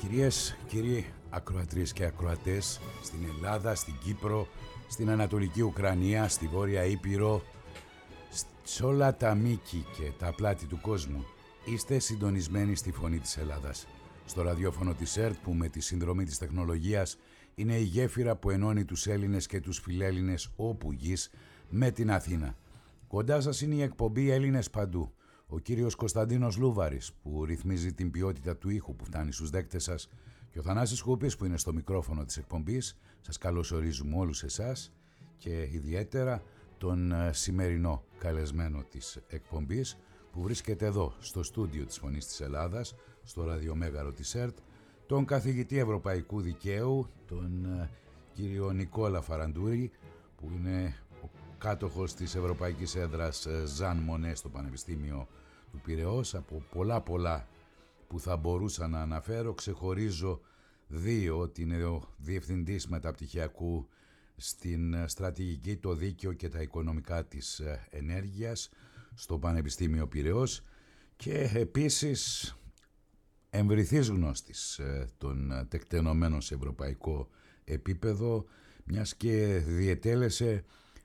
Κυρίες, κύριοι ακροατρίες και ακροατές, στην Ελλάδα, στην Κύπρο, στην Ανατολική Ουκρανία, στη Βόρεια Ήπειρο, σε όλα τα μήκη και τα πλάτη του κόσμου, είστε συντονισμένοι στη Φωνή της Ελλάδας. Στο ραδιόφωνο της ΕΡΤ, που με τη συνδρομή της τεχνολογίας είναι η γέφυρα που ενώνει τους Έλληνες και τους φιλέλληνες όπου γης με την Αθήνα. Κοντά σας είναι η εκπομπή Έλληνες Παντού. Ο κύριος Κωνσταντίνος Λούβαρης, που ρυθμίζει την ποιότητα του ήχου που φτάνει στους δέκτες σας, και ο Θανάσης Χούπης, που είναι στο μικρόφωνο της εκπομπής. Σας καλωσορίζουμε όλους εσάς και ιδιαίτερα τον σημερινό καλεσμένο της εκπομπής, που βρίσκεται εδώ στο στούντιο της Φωνής της Ελλάδας, στο ραδιομέγαρο της ΕΡΤ, τον καθηγητή Ευρωπαϊκού Δικαίου, τον κύριο Νικόλα Φαραντούρη, που είναι ο κάτοχος της Ευρωπαϊκής Έδρας Ζαν Μονέ στο Πανεπιστήμιο του Πειραιώς. Από πολλά που θα μπορούσα να αναφέρω, ξεχωρίζω δύο, ότι είναι ο Διευθυντής Μεταπτυχιακού στην Στρατηγική, το Δίκαιο και τα Οικονομικά της Ενέργειας στο Πανεπιστήμιο Πειραιώς, και επίσης εμβριθής γνώστης των τεκτενωμένων σε ευρωπαϊκό επίπεδο, μιας και διετέλεσε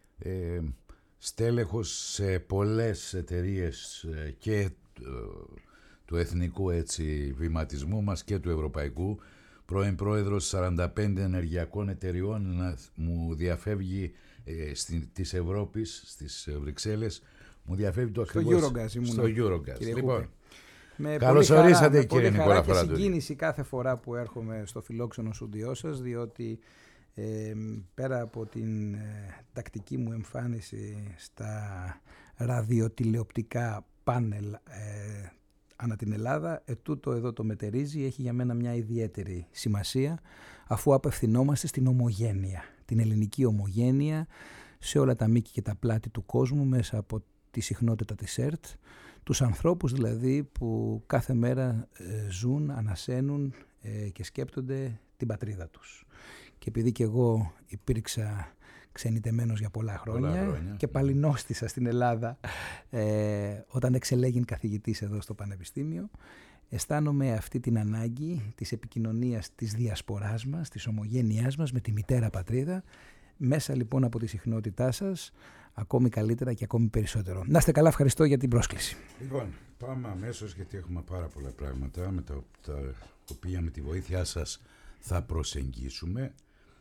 στέλεχος σε πολλές εταιρείες και του εθνικού βηματισμού μας και του ευρωπαϊκού, πρώην πρόεδρος 45 ενεργειακών εταιριών. Μου διαφεύγει της Ευρώπης, στις Βρυξέλλες, μου διαφεύγει το ακριβώς στο Eurogas. Λοιπόν, καλώς ορίσατε, κύριε Νικόλα Φαραντούρη. Με συγκίνηση κάθε φορά που έρχομαι στο φιλόξενο στούντιό σας, διότι πέρα από την τακτική μου εμφάνιση στα ραδιοτηλεοπτικά πάνελ ανά την Ελλάδα, τούτο εδώ το μετερίζει έχει για μένα μια ιδιαίτερη σημασία, αφού απευθυνόμαστε στην ομογένεια, την ελληνική ομογένεια σε όλα τα μήκη και τα πλάτη του κόσμου, μέσα από τη συχνότητα της ΕΡΤ, τους ανθρώπους δηλαδή που κάθε μέρα ζουν, ανασένουν και σκέπτονται την πατρίδα τους. Και επειδή και εγώ υπήρξα ξενιτεμένος για πολλά χρόνια και παλινόστησα στην Ελλάδα όταν εξελέγην καθηγητής εδώ στο Πανεπιστήμιο, αισθάνομαι αυτή την ανάγκη της επικοινωνίας της διασποράς μας, της ομογένειάς μας με τη μητέρα πατρίδα, μέσα λοιπόν από τη συχνότητά σας, ακόμη καλύτερα και ακόμη περισσότερο. Να είστε καλά, ευχαριστώ για την πρόσκληση. Λοιπόν, πάμε αμέσως, γιατί έχουμε πάρα πολλά πράγματα με τα οποία με τη βοήθειά σας θα προσεγγίσουμε.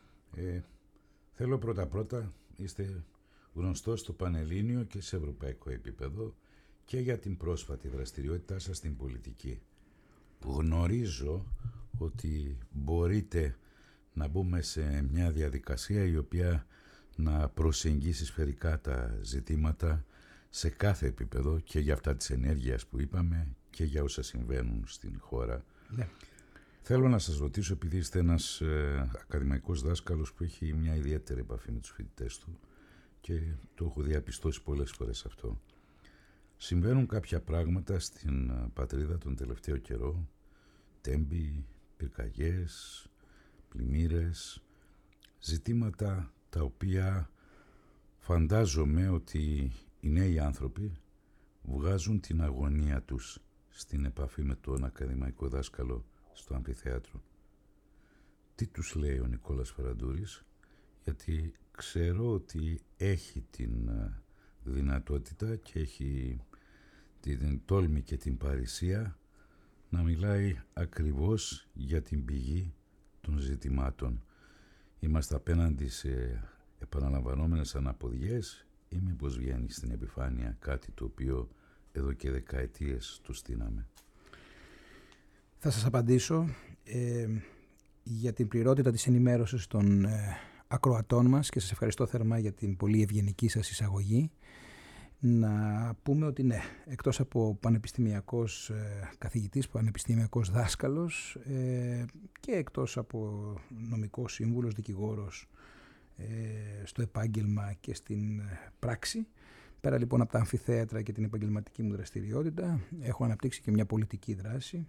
Θέλω πρώτα, είστε γνωστός στο Πανελλήνιο και σε ευρωπαϊκό επίπεδο και για την πρόσφατη δραστηριότητά σας στην πολιτική. Γνωρίζω ότι μπορείτε να μπούμε σε μια διαδικασία η οποία να προσεγγίσει σφαιρικά τα ζητήματα σε κάθε επίπεδο, και για αυτά της ενέργειας που είπαμε και για όσα συμβαίνουν στην χώρα. Ναι. Θέλω να σας ρωτήσω, επειδή είστε ένας ακαδημαϊκός δάσκαλος που έχει μια ιδιαίτερη επαφή με τους φοιτητές του και το έχω διαπιστώσει πολλές φορές αυτό, συμβαίνουν κάποια πράγματα στην πατρίδα τον τελευταίο καιρό, τέμπη, πυρκαγιές, πλημμύρες, ζητήματα τα οποία φαντάζομαι ότι οι νέοι άνθρωποι βγάζουν την αγωνία τους στην επαφή με τον ακαδημαϊκό δάσκαλο στο αμφιθέατρο. Τι τους λέει ο Νικόλας Φαραντούρης, γιατί ξέρω ότι έχει την δυνατότητα και έχει την τόλμη και την παρησία να μιλάει ακριβώς για την πηγή των ζητημάτων. Είμαστε απέναντι σε επαναλαμβανόμενες αναποδιές ή μήπως βγαίνει στην επιφάνεια κάτι το οποίο εδώ και δεκαετίες του στείναμε? Θα σας απαντήσω για την πληρότητα της ενημέρωσης των ακροατών μας και σας ευχαριστώ θερμά για την πολύ ευγενική σας εισαγωγή. Να πούμε ότι ναι, εκτός από πανεπιστημιακός καθηγητής, πανεπιστημιακός δάσκαλος και εκτός από νομικός σύμβουλος, δικηγόρος στο επάγγελμα και στην πράξη, πέρα λοιπόν από τα αμφιθέατρα και την επαγγελματική μου δραστηριότητα, έχω αναπτύξει και μια πολιτική δράση.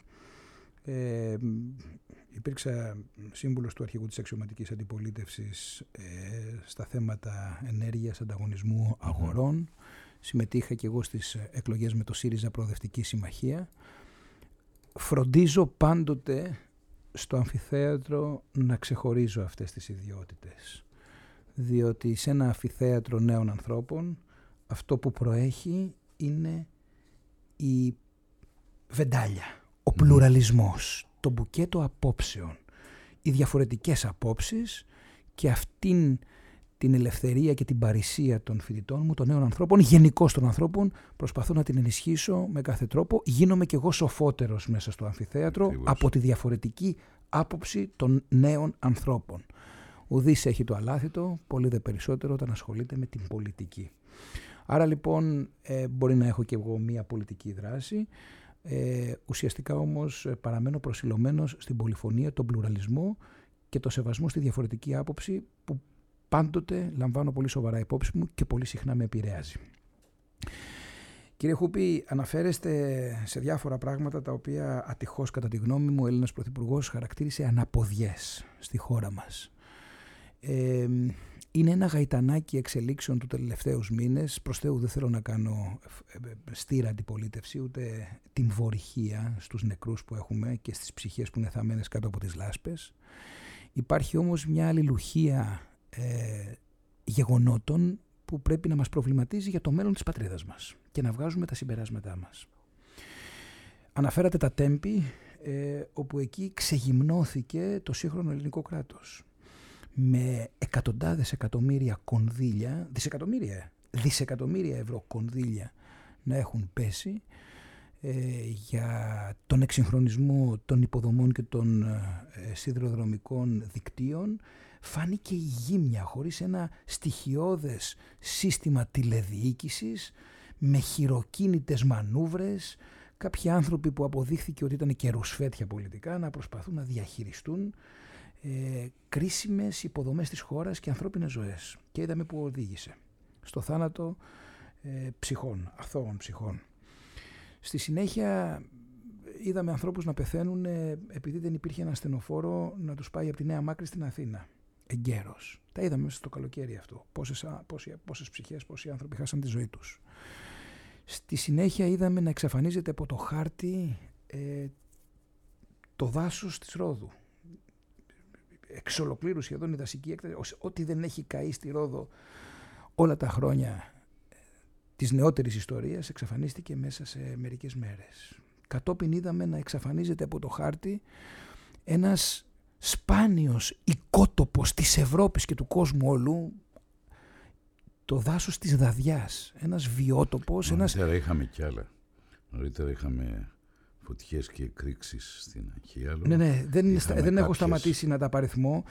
Υπήρξα σύμβουλος του αρχηγού της αξιωματικής αντιπολίτευσης στα θέματα ενέργειας, ανταγωνισμού, αγορών. Συμμετείχα και εγώ στις εκλογές με το ΣΥΡΙΖΑ Προοδευτική Συμμαχία. Φροντίζω πάντοτε στο αμφιθέατρο να ξεχωρίζω αυτές τις ιδιότητες. Διότι σε ένα αμφιθέατρο νέων ανθρώπων αυτό που προέχει είναι η βεντάλια, ο πλουραλισμός, το μπουκέτο απόψεων, οι διαφορετικές απόψεις και αυτήν την ελευθερία και την παρησία των φοιτητών μου, των νέων ανθρώπων, γενικώς των ανθρώπων, προσπαθώ να την ενισχύσω με κάθε τρόπο. Γίνομαι κι εγώ σοφότερος μέσα στο αμφιθέατρο από τη διαφορετική άποψη των νέων ανθρώπων. Ουδής έχει το αλάθητο, πολύ δε περισσότερο όταν ασχολείται με την πολιτική. Άρα λοιπόν μπορεί να έχω κι εγώ μία πολιτική δράση, ουσιαστικά όμως παραμένω προσιλωμένος στην πολυφωνία, τον πλουραλισμό και το σεβασμό στη διαφορετική άποψη που πάντοτε λαμβάνω πολύ σοβαρά υπόψη μου και πολύ συχνά με επηρεάζει. Κύριε Χούπη, αναφέρεστε σε διάφορα πράγματα τα οποία ατυχώς κατά τη γνώμη μου ο Έλληνας Πρωθυπουργός χαρακτήρισε αναποδιές στη χώρα μας. Είναι ένα γαϊτανάκι εξελίξεων του τελευταίους μήνες. Προς Θεού δεν θέλω να κάνω στήρα αντιπολίτευση, ούτε την βορυχία στους νεκρούς που έχουμε και στις ψυχές που είναι θαμμένες κάτω από τις λάσπες. Υπάρχει όμως μια αλληλουχία γεγονότων που πρέπει να μας προβληματίζει για το μέλλον της πατρίδας μας και να βγάζουμε τα συμπεράσματά μας. Αναφέρατε τα Τέμπη, όπου εκεί ξεγυμνώθηκε το σύγχρονο ελληνικό κράτος. Με εκατοντάδες εκατομμύρια κονδύλια, δισεκατομμύρια ευρώ κονδύλια να έχουν πέσει για τον εξυγχρονισμό των υποδομών και των σιδηροδρομικών δικτύων. Φάνηκε η γύμνια χωρίς ένα στοιχειώδες σύστημα τηλεδιοίκησης, με χειροκίνητες μανούβρες, κάποιοι άνθρωποι που αποδείχθηκε ότι ήταν και ρουσφέτια πολιτικά να προσπαθούν να διαχειριστούν κρίσιμες υποδομές της χώρας και ανθρώπινες ζωές. Και είδαμε που οδήγησε στο θάνατο ψυχών, αθώων ψυχών. Στη συνέχεια είδαμε ανθρώπους να πεθαίνουν επειδή δεν υπήρχε ένα ασθενοφόρο να τους πάει από τη Νέα Μάκρη στην Αθήνα εγκαίρως. Τα είδαμε μέσα στο καλοκαίρι αυτό. Πόσες ψυχές, πόσοι άνθρωποι χάσαν τη ζωή τους. Στη συνέχεια είδαμε να εξαφανίζεται από το χάρτη το δάσος της Ρόδου. Εξ ολοκλήρου σχεδόν η δασική έκταση, ό,τι δεν έχει καεί στη Ρόδο όλα τα χρόνια της νεότερης ιστορίας, εξαφανίστηκε μέσα σε μερικές μέρες. Κατόπιν είδαμε να εξαφανίζεται από το χάρτη ένας σπάνιος οικότοπος της Ευρώπης και του κόσμου όλου, το δάσος της Δαδιάς, ένας βιότοπος. Νωρίτερα είχαμε κι άλλα. Νωρίτερα είχαμε φωτιές και εκρήξεις στην Αγχίαλο. Ναι, δεν έχω σταματήσει να τα απαριθμώ.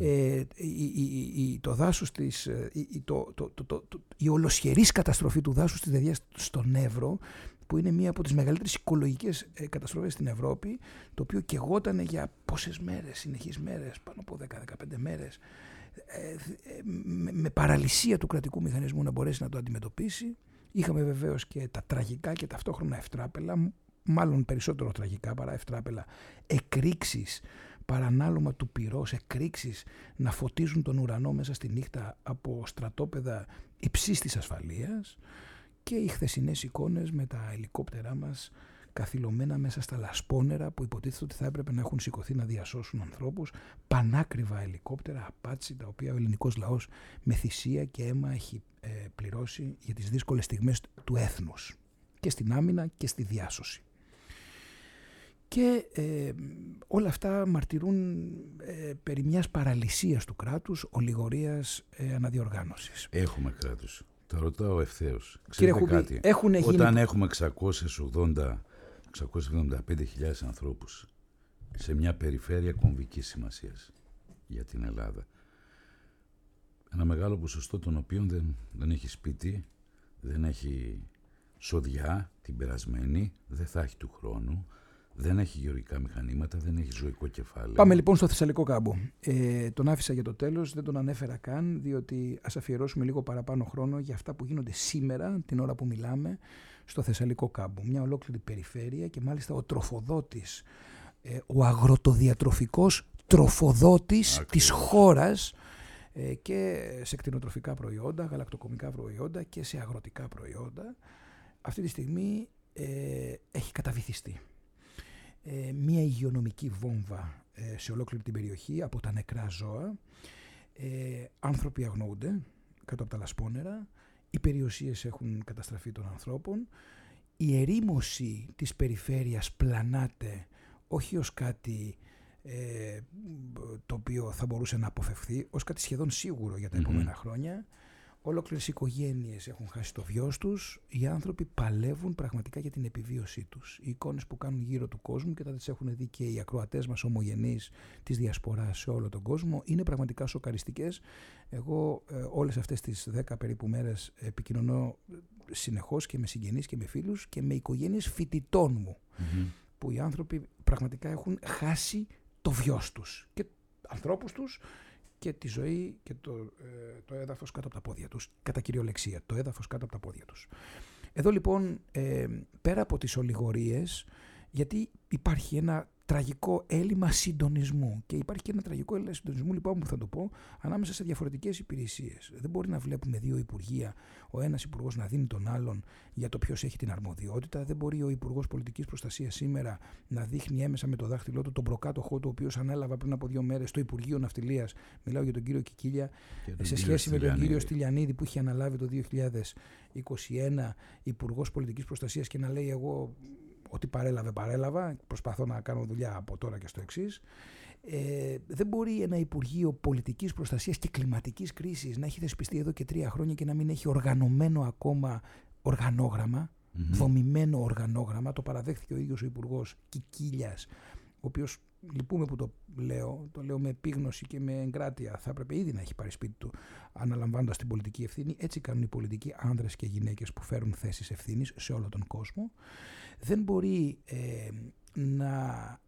Το δάσος της, η ολοσχερής καταστροφή του δάσους της Δαδιάς στον Εύρο, που είναι μία από τις μεγαλύτερες οικολογικές καταστροφές στην Ευρώπη, το οποίο καιγόταν για πόσες μέρες, συνεχείς μέρες, πάνω από 10-15 μέρες, με παραλυσία του κρατικού μηχανισμού να μπορέσει να το αντιμετωπίσει. Είχαμε βεβαίως και τα τραγικά και ταυτόχρονα ευτράπελα, μάλλον περισσότερο τραγικά παρά ευτράπελα, εκρήξεις παρανάλωμα του πυρός, εκρήξεις να φωτίζουν τον ουρανό μέσα στη νύχτα από στρατόπεδα υψής της ασφαλείας, και οι χθεσινές εικόνες με τα ελικόπτερά μας καθυλωμένα μέσα στα λασπόνερα που υποτίθεται ότι θα έπρεπε να έχουν σηκωθεί να διασώσουν ανθρώπους, πανάκριβα ελικόπτερα, απάτσι, τα οποία ο ελληνικός λαός με θυσία και αίμα έχει πληρώσει για τις δύσκολες στιγμές του έθνους και στην άμυνα και στη διάσωση. Και όλα αυτά μαρτυρούν περί μιας παραλυσίας του κράτους, ολιγορίας, αναδιοργάνωσης. Έχουμε κράτος. Το ρωτάω ευθέως. Κύριε Χούπη, όταν έχουμε 675.000 ανθρώπους σε μια περιφέρεια κομβικής σημασίας για την Ελλάδα, ένα μεγάλο ποσοστό των οποίων δεν έχει σπίτι, δεν έχει σοδιά την περασμένη, δεν θα έχει του χρόνου, δεν έχει γεωργικά μηχανήματα, δεν έχει ζωικό κεφάλαιο. Πάμε λοιπόν στο Θεσσαλικό κάμπο. Τον άφησα για το τέλος, δεν τον ανέφερα καν, διότι ας αφιερώσουμε λίγο παραπάνω χρόνο για αυτά που γίνονται σήμερα, την ώρα που μιλάμε, στο Θεσσαλικό κάμπο. Μια ολόκληρη περιφέρεια και μάλιστα ο τροφοδότης, ο αγροτοδιατροφικός τροφοδότης της χώρας, και σε κτηνοτροφικά προϊόντα, γαλακτοκομικά προϊόντα και σε αγροτικά προϊόντα, αυτή τη στιγμή έχει καταβυθιστεί. μια υγειονομική βόμβα σε ολόκληρη την περιοχή από τα νεκρά ζώα. Άνθρωποι αγνοούνται κάτω από τα λασπόνερα, οι περιουσίες έχουν καταστραφεί των ανθρώπων, η ερήμωση της περιφέρειας πλανάται όχι ως κάτι το οποίο θα μπορούσε να αποφευχθεί, ως κάτι σχεδόν σίγουρο για τα επόμενα χρόνια. Ολόκληρες οικογένειες έχουν χάσει το βιός τους, οι άνθρωποι παλεύουν πραγματικά για την επιβίωσή τους. Οι εικόνες που κάνουν γύρω του κόσμου, και θα τις έχουν δει και οι ακροατές μας ομογενείς της διασποράς σε όλο τον κόσμο, είναι πραγματικά σοκαριστικές. Εγώ όλες αυτές τις 10 περίπου μέρες επικοινωνώ συνεχώς και με συγγενείς και με φίλους και με οικογένειες φοιτητών μου, που οι άνθρωποι πραγματικά έχουν χάσει το βιός τους και ανθρώπους τους και τη ζωή και το έδαφος κάτω από τα πόδια τους, κατά κυριολεξία, το έδαφος κάτω από τα πόδια τους. Εδώ λοιπόν, πέρα από τις ολιγορίες, γιατί υπάρχει ένα τραγικό έλλειμμα συντονισμού, και υπάρχει και ένα τραγικό έλλειμμα συντονισμού, λοιπόν, που θα το πω, ανάμεσα σε διαφορετικές υπηρεσίες. Δεν μπορεί να βλέπουμε δύο υπουργεία, ο ένας υπουργός να δίνει τον άλλον για το ποιος έχει την αρμοδιότητα. Δεν μπορεί ο υπουργός πολιτικής προστασίας σήμερα να δείχνει έμεσα με το δάχτυλό του τον προκάτοχό του, ο οποίος ανέλαβα πριν από 2 μέρες στο Υπουργείο Ναυτιλίας. Μιλάω για τον κύριο Κικίλια, σε σχέση με τον κύριο Στυλιανίδη που είχε αναλάβει το 2021 υπουργός πολιτικής προστασίας, και να λέει εγώ ότι παρέλαβα, προσπαθώ να κάνω δουλειά από τώρα και στο εξής. Δεν μπορεί ένα Υπουργείο Πολιτικής Προστασίας και Κλιματικής Κρίσης να έχει θεσπιστεί εδώ και 3 χρόνια και να μην έχει οργανωμένο ακόμα οργανόγραμμα, δομημένο οργανόγραμμα. Το παραδέχθηκε ο ίδιος ο Υπουργός Κικίλιας, ο οποίος, λυπούμε που το λέω με επίγνωση και με εγκράτεια, θα έπρεπε ήδη να έχει πάρει σπίτι του αναλαμβάνοντας την πολιτική ευθύνη. Έτσι κάνουν οι πολιτικοί άνδρες και γυναίκες που φέρουν θέσεις ευθύνης σε όλο τον κόσμο. Δεν μπορεί να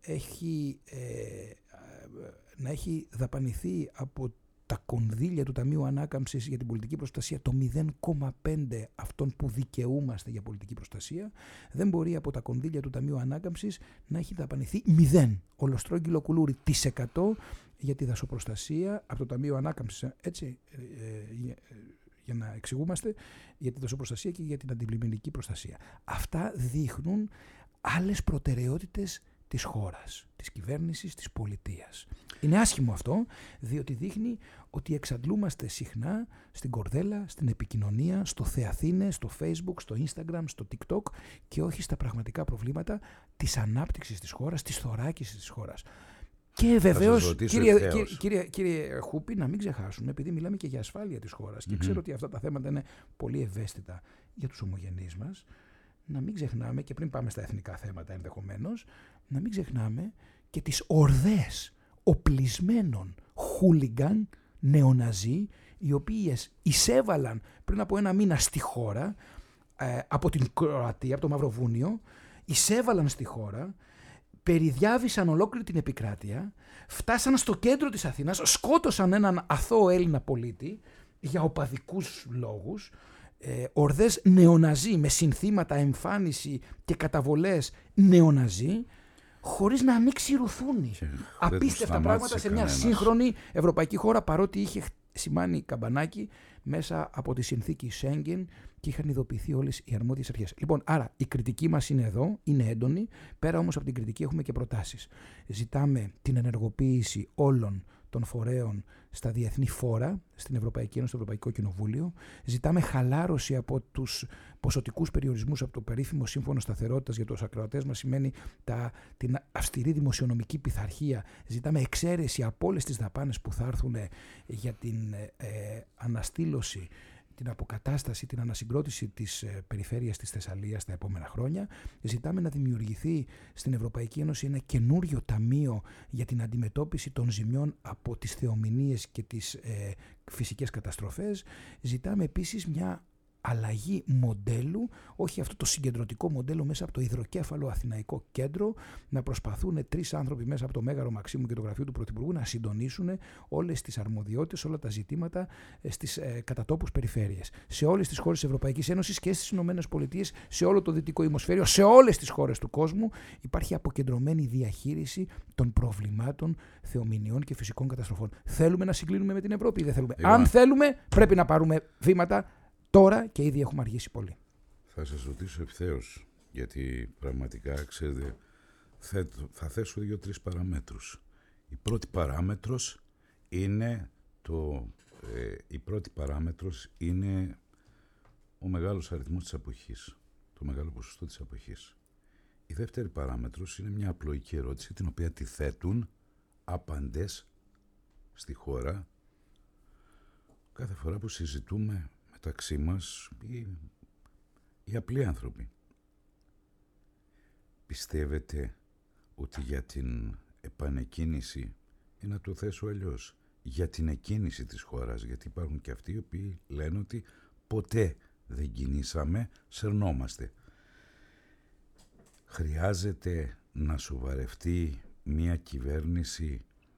έχει δαπανηθεί από τα κονδύλια του Ταμείου Ανάκαμψης για την πολιτική προστασία το 0,5 αυτών που δικαιούμαστε για πολιτική προστασία. Δεν μπορεί από τα κονδύλια του Ταμείου Ανάκαμψης να έχει δαπανηθεί 0, ολοστρόγγυλο κουλούρι, % για τη δασοπροστασία από το Ταμείο Ανάκαμψης, έτσι, για να εξηγούμαστε, για τη δασοπροστασία και για την αντιπλημμυρική προστασία. Αυτά δείχνουν άλλες προτεραιότητες της χώρας, της κυβέρνησης, της πολιτείας. Είναι άσχημο αυτό, διότι δείχνει ότι εξαντλούμαστε συχνά στην κορδέλα, στην επικοινωνία, στο Θεαθήνε, στο Facebook, στο Instagram, στο TikTok, και όχι στα πραγματικά προβλήματα της ανάπτυξης της χώρας, της θωράκισης της χώρας. Και βεβαίως, κύριε Χούπη, να μην ξεχάσουμε, επειδή μιλάμε και για ασφάλεια της χώρας, και ξέρω ότι αυτά τα θέματα είναι πολύ ευαίσθητα για τους ομογενείς μας, να μην ξεχνάμε, και πριν πάμε στα εθνικά θέματα ενδεχομένως, να μην ξεχνάμε και τις ορδές οπλισμένων χούλιγκαν νεοναζί, οι οποίες εισέβαλαν πριν από 1 μήνα στη χώρα, από την Κροατία, από το Μαυροβούνιο, εισέβαλαν στη χώρα, περιδιάβησαν ολόκληρη την επικράτεια, φτάσαν στο κέντρο της Αθήνας, σκότωσαν έναν αθώο Έλληνα πολίτη για οπαδικούς λόγους, ορδές νεοναζί με συνθήματα, εμφάνιση και καταβολές νεοναζί, χωρίς να ανοίξει ρουθούνη. Απίστευτα πράγματα σε μια σύγχρονη ευρωπαϊκή χώρα, παρότι είχε σημάνει καμπανάκι μέσα από τη συνθήκη Σέγγεν και είχαν ειδοποιηθεί όλες οι αρμόδιες αρχές. Λοιπόν, άρα η κριτική μας είναι εδώ, είναι έντονη. Πέρα όμως από την κριτική έχουμε και προτάσεις. Ζητάμε την ενεργοποίηση όλων των φορέων στα διεθνή φόρα, στην Ευρωπαϊκή Ένωση, στο Ευρωπαϊκό Κοινοβούλιο. Ζητάμε χαλάρωση από τους ποσοτικούς περιορισμούς, από το περίφημο Σύμφωνο Σταθερότητας, για τους ακροατές μας σημαίνει την αυστηρή δημοσιονομική πειθαρχία. Ζητάμε εξαίρεση από όλες τις δαπάνες που θα έρθουν για την αναστήλωση, την αποκατάσταση, την ανασυγκρότηση της περιφέρειας της Θεσσαλίας τα επόμενα χρόνια. Ζητάμε να δημιουργηθεί στην Ευρωπαϊκή Ένωση ένα καινούριο ταμείο για την αντιμετώπιση των ζημιών από τις θεομηνίες και τις φυσικές καταστροφές. Ζητάμε επίσης μια αλλαγή μοντέλου, όχι αυτό το συγκεντρωτικό μοντέλο μέσα από το υδροκέφαλο Αθηναϊκό Κέντρο, να προσπαθούν 3 άνθρωποι μέσα από το Μέγαρο Μαξίμου και το γραφείο του Πρωθυπουργού να συντονίσουν όλες τις αρμοδιότητες, όλα τα ζητήματα στις κατατόπους περιφέρειες. Σε όλες τις χώρες της Ευρωπαϊκής Ένωσης και στις Ηνωμένες Πολιτείες, σε όλο το δυτικό ημοσφαίριο, σε όλες τις χώρες του κόσμου υπάρχει αποκεντρωμένη διαχείριση των προβλημάτων θεομηνιών και φυσικών καταστροφών. Θέλουμε να συγκλίνουμε με την Ευρώπη ή δεν θέλουμε? Αν θέλουμε, πρέπει να πάρουμε βήματα τώρα, και ήδη έχουμε αργήσει πολύ. Θα σας ρωτήσω ευθέως, γιατί πραγματικά, ξέρετε, θα θέσω 2-3 παραμέτρους. Η πρώτη παράμετρος είναι ο μεγάλος αριθμός της αποχής, το μεγάλο ποσοστό της αποχής. Η δεύτερη παράμετρος είναι μια απλοϊκή ερώτηση, την οποία τη θέτουν άπαντες στη χώρα κάθε φορά που συζητούμε μεταξύ μας οι απλοί άνθρωποι. Πιστεύετε ότι για την επανεκκίνηση, ή να το θέσω αλλιώς, για την εκκίνηση της χώρας, γιατί υπάρχουν και αυτοί οι οποίοι λένε ότι ποτέ δεν κινήσαμε, σερνόμαστε. Χρειάζεται να σοβαρευτεί μια κυβέρνηση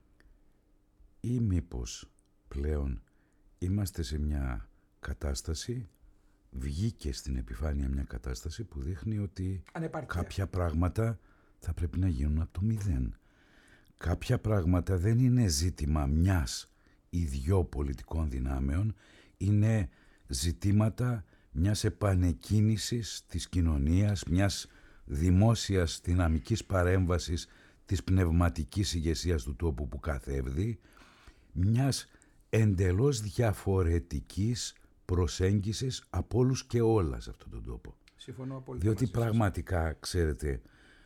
ή μήπως πλέον είμαστε σε μια κατάσταση, βγήκε στην επιφάνεια μια κατάσταση που δείχνει ότι κάποια πράγματα θα πρέπει να γίνουν από το μηδέν. Κάποια πράγματα δεν είναι ζήτημα μιας ή δυο πολιτικών δυνάμεων, είναι ζητήματα μιας επανεκκίνησης της κοινωνίας, μιας δημόσιας δυναμικής παρέμβασης της πνευματικής ηγεσίας του τόπου που καθεύδει, μιας εντελώς διαφορετικής προσέγγισης από όλους και όλα σε αυτόν τον τόπο. Συμφωνώ πολύ. Διότι πραγματικά, ξέρετε,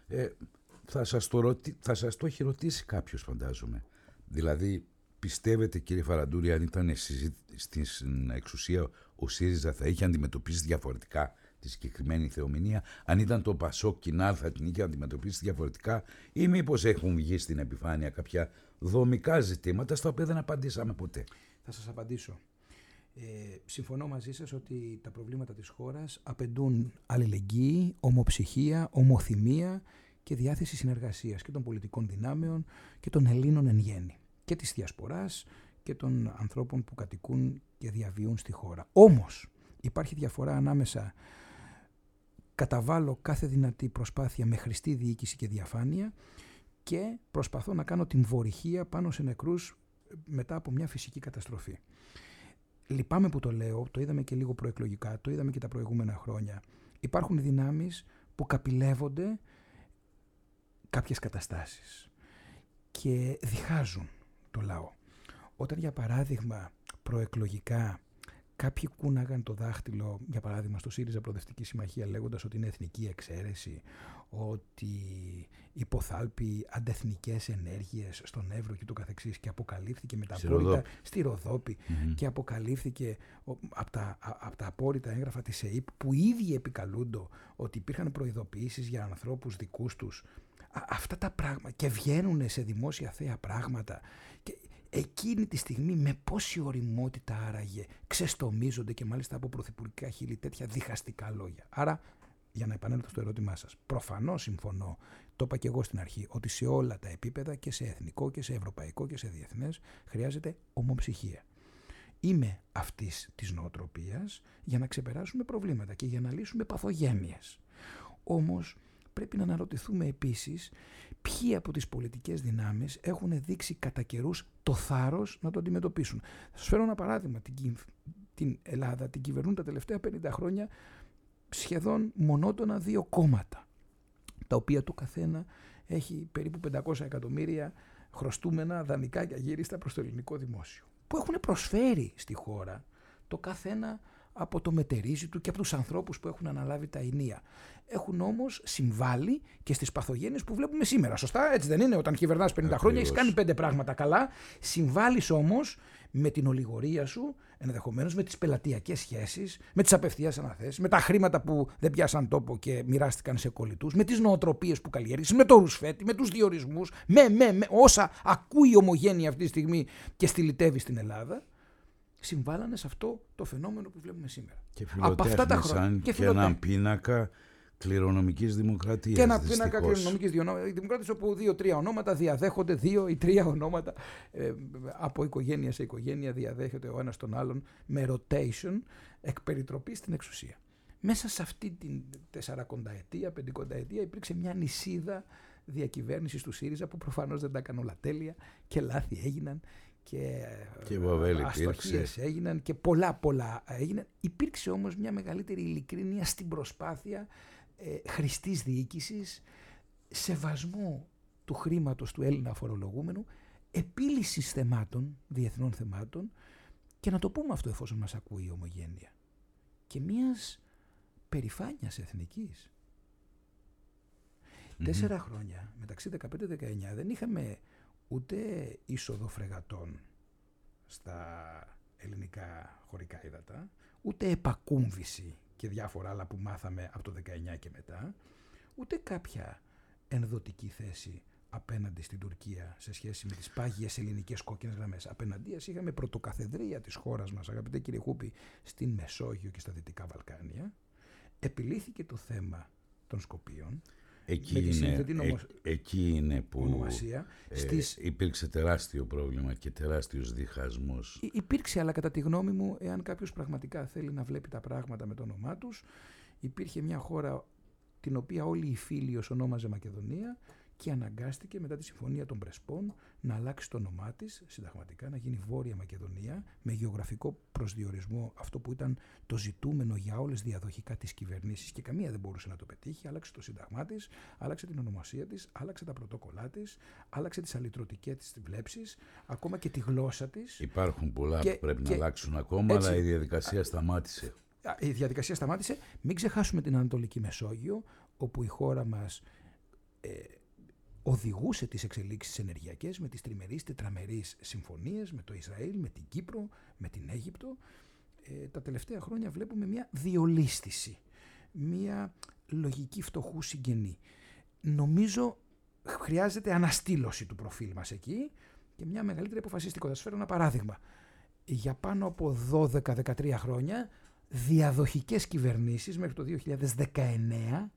θα σας το έχει ρωτήσει κάποιος, φαντάζομαι. Δηλαδή, πιστεύετε, κύριε Φαραντούρη, αν ήταν στην εξουσία ο ΣΥΡΙΖΑ θα είχε αντιμετωπίσει διαφορετικά τη συγκεκριμένη θεομηνία? Αν ήταν το ΠΑΣΟΚ κοινά θα την είχε αντιμετωπίσει διαφορετικά? Ή μήπως έχουν βγει στην επιφάνεια κάποια δομικά ζητήματα στα οποία δεν απαντήσαμε ποτέ? Θα σας απαντήσω. Συμφωνώ μαζί σας ότι τα προβλήματα της χώρας απαιτούν αλληλεγγύη, ομοψυχία, ομοθυμία και διάθεση συνεργασίας και των πολιτικών δυνάμεων και των Ελλήνων εν γέννη και της διασποράς και των ανθρώπων που κατοικούν και διαβιούν στη χώρα. Όμως υπάρχει διαφορά ανάμεσα καταβάλω κάθε δυνατή προσπάθεια με χρηστή διοίκηση και διαφάνεια και προσπαθώ να κάνω την βορυχία πάνω σε νεκρούς μετά από μια φυσική καταστροφή. Λυπάμαι που το λέω, το είδαμε και λίγο προεκλογικά, το είδαμε και τα προηγούμενα χρόνια. Υπάρχουν δυνάμεις που καπηλεύονται κάποιες καταστάσεις και διχάζουν το λαό. Όταν για παράδειγμα προεκλογικά κάποιοι κούναγαν το δάχτυλο, για παράδειγμα στο ΣΥΡΙΖΑ Προοδευτική Συμμαχία, λέγοντας ότι είναι εθνική εξαίρεση, ότι υποθάλπει αντεθνικές ενέργειες στον Εύρο και το καθεξής, και αποκαλύφθηκε με τα απόρριτα στη Ροδόπη και αποκαλύφθηκε από τα απόρριτα έγγραφα της ΕΕΠ που οι ίδιοι επικαλούνται ότι υπήρχαν προειδοποιήσεις για ανθρώπους δικούς τους. Αυτά τα πράγματα, και βγαίνουν σε δημόσια θέα πράγματα και εκείνη τη στιγμή με πόση ωριμότητα άραγε ξεστομίζονται και μάλιστα από πρωθυπουργικά χείλη τέτοια διχαστικά λόγια. Άρα, για να επανέλθω στο ερώτημά σας, προφανώς συμφωνώ, το είπα και εγώ στην αρχή, ότι σε όλα τα επίπεδα, και σε εθνικό και σε ευρωπαϊκό και σε διεθνές, χρειάζεται ομοψυχία. Είμαι αυτής της νοοτροπίας για να ξεπεράσουμε προβλήματα και για να λύσουμε παθογένειες. Όμως πρέπει να αναρωτηθούμε επίσης ποιοι από τις πολιτικές δυνάμεις έχουν δείξει κατά καιρούς το θάρρος να το αντιμετωπίσουν. Θα σας φέρω ένα παράδειγμα. Την Ελλάδα την κυβερνούν τα τελευταία 50 χρόνια σχεδόν μονότονα δύο κόμματα, τα οποία το καθένα έχει περίπου 500 εκατομμύρια χρωστούμενα δανεικά και αγύριστα προς το ελληνικό δημόσιο, που έχουν προσφέρει στη χώρα το καθένα από το μετερίζει του και από τους ανθρώπους που έχουν αναλάβει τα ενία. Έχουν όμως συμβάλει και στις παθογένειες που βλέπουμε σήμερα. Σωστά, έτσι δεν είναι? Όταν κυβερνάς 50 χρόνια έχεις κάνει 5 πράγματα καλά. Συμβάλεις όμως με την ολιγορία σου, ενδεχομένως με τις πελατειακές σχέσεις, με τις απευθείας αναθέσεις, με τα χρήματα που δεν πιάσαν τόπο και μοιράστηκαν σε κολλητούς, με τις νοοτροπίες που καλλιέργησες, με το ρουσφέτη, με τους διορισμούς, με όσα ακούει η ομογένεια αυτή τη στιγμή και στυλιτεύει στην Ελλάδα. Συμβάλλανε σε αυτό το φαινόμενο που βλέπουμε σήμερα. Και φιλοτέχνησαν και έναν πίνακα κληρονομικής δημοκρατίας. Και έναν πίνακα κληρονομικής δημοκρατίας, όπου 2-3 ονόματα διαδέχονται, 2 ή 3 ονόματα από οικογένεια σε οικογένεια διαδέχεται ο ένας τον άλλον με rotation, εκ περιτροπή στην εξουσία. Μέσα σε αυτή την 40ετία, 50ετία υπήρξε μια νησίδα διακυβέρνησης του ΣΥΡΙΖΑ που προφανώς δεν τα έκανε όλα τέλεια και λάθη έγιναν. Και αστοχίες έγιναν και πολλά έγιναν. Υπήρξε όμως μια μεγαλύτερη ειλικρίνεια στην προσπάθεια χρηστής διοίκησης, σεβασμό του χρήματος του Έλληνα φορολογούμενου, επίλυσης θεμάτων, διεθνών θεμάτων, και να το πούμε αυτό εφόσον μας ακούει η Ομογένεια, και μιας περηφάνειας εθνικής. 4 χρόνια, μεταξύ 15-19, δεν είχαμε ούτε είσοδο φρεγατών στα ελληνικά χωρικά ύδατα, ούτε επακούμβηση και διάφορα άλλα που μάθαμε από το 19 και μετά, ούτε κάποια ενδοτική θέση απέναντι στην Τουρκία σε σχέση με τις πάγιες ελληνικές κόκκινες γραμμές. Απέναντίας είχαμε πρωτοκαθεδρία της χώρας μας, αγαπητέ κύριε Χούπη, στην Μεσόγειο και στα Δυτικά Βαλκάνια. Επιλύθηκε το θέμα των Σκοπίων. Εκεί είναι που υπήρξε τεράστιο πρόβλημα και τεράστιος διχασμός. Υπήρξε, αλλά κατά τη γνώμη μου, εάν κάποιος πραγματικά θέλει να βλέπει τα πράγματα με το όνομά τους, υπήρχε μια χώρα την οποία όλοι οι φίλοι ως ονόμαζε Μακεδονία, και αναγκάστηκε μετά τη Συμφωνία των Πρεσπών να αλλάξει το όνομά της συνταγματικά, να γίνει Βόρεια Μακεδονία, με γεωγραφικό προσδιορισμό, αυτό που ήταν το ζητούμενο για όλες διαδοχικά τις κυβερνήσεις και καμία δεν μπορούσε να το πετύχει. Άλλαξε το σύνταγμά της, άλλαξε την ονομασία της, άλλαξε τα πρωτόκολλά της, άλλαξε τις αλυτρωτικές της βλέψεις, ακόμα και τη γλώσσα της. Υπάρχουν πολλά που πρέπει να αλλάξουν ακόμα, έτσι, αλλά η διαδικασία σταμάτησε. Η διαδικασία σταμάτησε. Μην ξεχάσουμε την Ανατολική Μεσόγειο, όπου η χώρα μας οδηγούσε τις εξελίξεις ενεργειακές με τις τριμερείς, τετραμερείς συμφωνίες με το Ισραήλ, με την Κύπρο, με την Αίγυπτο. Τα τελευταία χρόνια βλέπουμε μια διολίσθηση, μια λογική φτωχού συγγενή. Νομίζω χρειάζεται αναστήλωση του προφίλ μας εκεί και μια μεγαλύτερη αποφασιστικότητα. Θα σας φέρω ένα παράδειγμα. Για πάνω από 12-13 χρόνια, διαδοχικές κυβερνήσεις μέχρι το 2019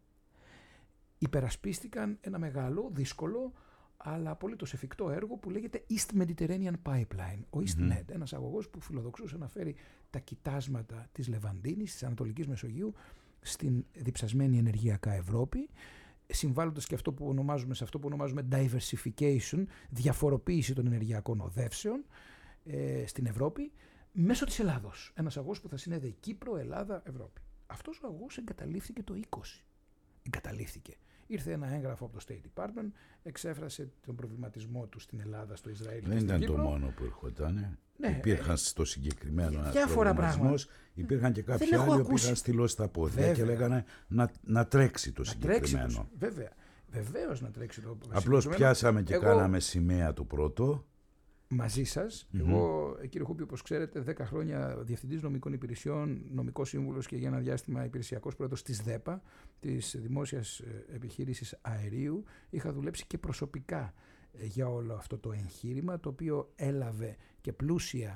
υπερασπίστηκαν ένα μεγάλο, δύσκολο, αλλά απολύτως εφικτό έργο που λέγεται East Mediterranean Pipeline. Ο EastMed, ένας αγωγός που φιλοδοξούσε να φέρει τα κοιτάσματα της Λεβαντίνης, της Ανατολικής Μεσογείου, στην διψασμένη ενεργειακά Ευρώπη, συμβάλλοντας και αυτό που ονομάζουμε, σε αυτό που ονομάζουμε diversification, διαφοροποίηση των ενεργειακών οδεύσεων στην Ευρώπη, μέσω της Ελλάδος. Ένας αγωγός που θα συνέδεε Κύπρο, Ελλάδα, Ευρώπη. Αυτός ο αγωγός εγκαταλείφθηκε το 20. Εγκαταλείφθηκε. Ήρθε ένα έγγραφο από το State Department, εξέφρασε τον προβληματισμό του στην Ελλάδα, στο Ισραήλ. Δεν και ήταν Κύπρο. Το μόνο που ερχόταν. Ναι, υπήρχαν στο συγκεκριμένο διάφορα προβληματισμός. Υπήρχαν και κάποιοι άλλοι που είχαν στυλώσει τα πόδια και λέγανε να τρέξει το συγκεκριμένο. Βεβαίως να τρέξει το συγκεκριμένο. Απλώς πιάσαμε και κάναμε σημαία το πρώτο. Μαζί σας. Εγώ, κύριε Χούπη, όπως ξέρετε, 10 χρόνια διευθυντής νομικών υπηρεσιών, νομικός σύμβουλος και για ένα διάστημα υπηρεσιακός πρόεδρος της ΔΕΠΑ, της Δημόσιας Επιχείρησης Αερίου. Είχα δουλέψει και προσωπικά για όλο αυτό το εγχείρημα, το οποίο έλαβε και πλούσια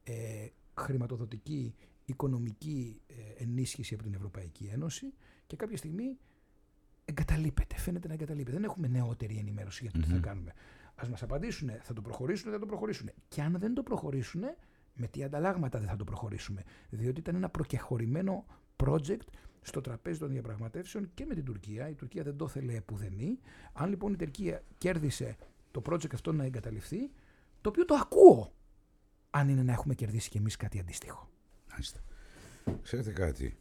χρηματοδοτική, οικονομική ενίσχυση από την Ευρωπαϊκή Ένωση και κάποια στιγμή εγκαταλείπεται. Φαίνεται να εγκαταλείπεται. Δεν έχουμε νεότερη ενημέρωση για το τι θα κάνουμε. Ας μας απαντήσουν, θα το προχωρήσουν ή δεν το προχωρήσουν. Και αν δεν το προχωρήσουν, με τι ανταλλάγματα δεν θα το προχωρήσουμε. Διότι ήταν ένα προκεχωρημένο project στο τραπέζι των διαπραγματεύσεων και με την Τουρκία. Η Τουρκία δεν το ήθελε επουδενή. Αν λοιπόν η Τουρκία κέρδισε το project αυτό να εγκαταλειφθεί, το οποίο το ακούω, αν είναι να έχουμε κερδίσει κι εμείς κάτι αντίστοιχο. Ξέρετε κάτι,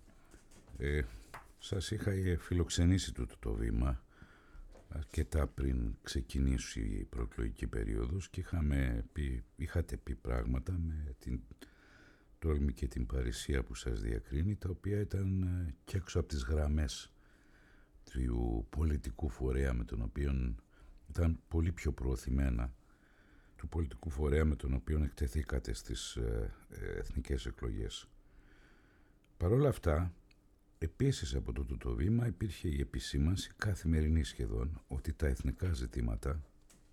σας είχα φιλοξενήσει το βήμα αρκετά πριν ξεκινήσει η προεκλογική περίοδος και είχατε πει πράγματα με την τόλμη και την παρησία που σας διακρίνει, τα οποία ήταν και έξω από τις γραμμές του πολιτικού φορέα με τον οποίο ήταν πολύ πιο προωθημένα, του πολιτικού φορέα με τον οποίο εκτεθήκατε στις εθνικές εκλογές. Παρ' όλα αυτά, επίσης από το βήμα υπήρχε η επισήμανση καθημερινή σχεδόν ότι τα εθνικά ζητήματα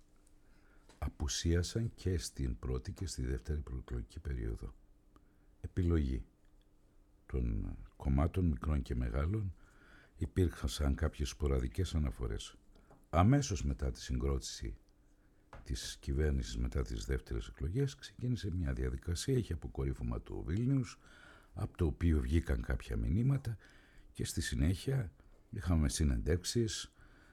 απουσίασαν και στην πρώτη και στη δεύτερη προεκλογική περίοδο. Επιλογή των κομμάτων μικρών και μεγάλων υπήρχαν σαν κάποιες σποραδικές αναφορές. Αμέσως μετά τη συγκρότηση της κυβέρνησης μετά τις δεύτερες εκλογές ξεκίνησε μια διαδικασία, είχε αποκορύφωμα του Βίλνιους, από το οποίο βγήκαν κάποια μηνύματα και στη συνέχεια είχαμε συνεντεύξεις,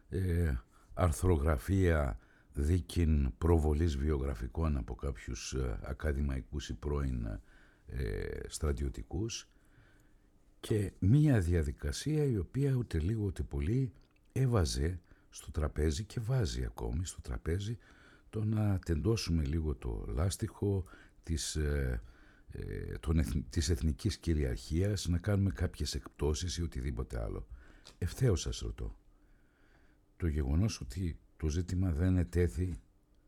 αρθρογραφία δίκην προβολής βιογραφικών από κάποιους ακαδημαϊκούς ή πρώην στρατιωτικούς και μία διαδικασία η οποία ούτε λίγο ούτε πολύ έβαζε στο τραπέζι και βάζει ακόμη στο τραπέζι το να τεντώσουμε λίγο το λάστιχο της εθνικής κυριαρχίας, να κάνουμε κάποιες εκπτώσεις ή οτιδήποτε άλλο. Ευθέως σας ρωτώ, το γεγονός ότι το ζήτημα δεν ετέθη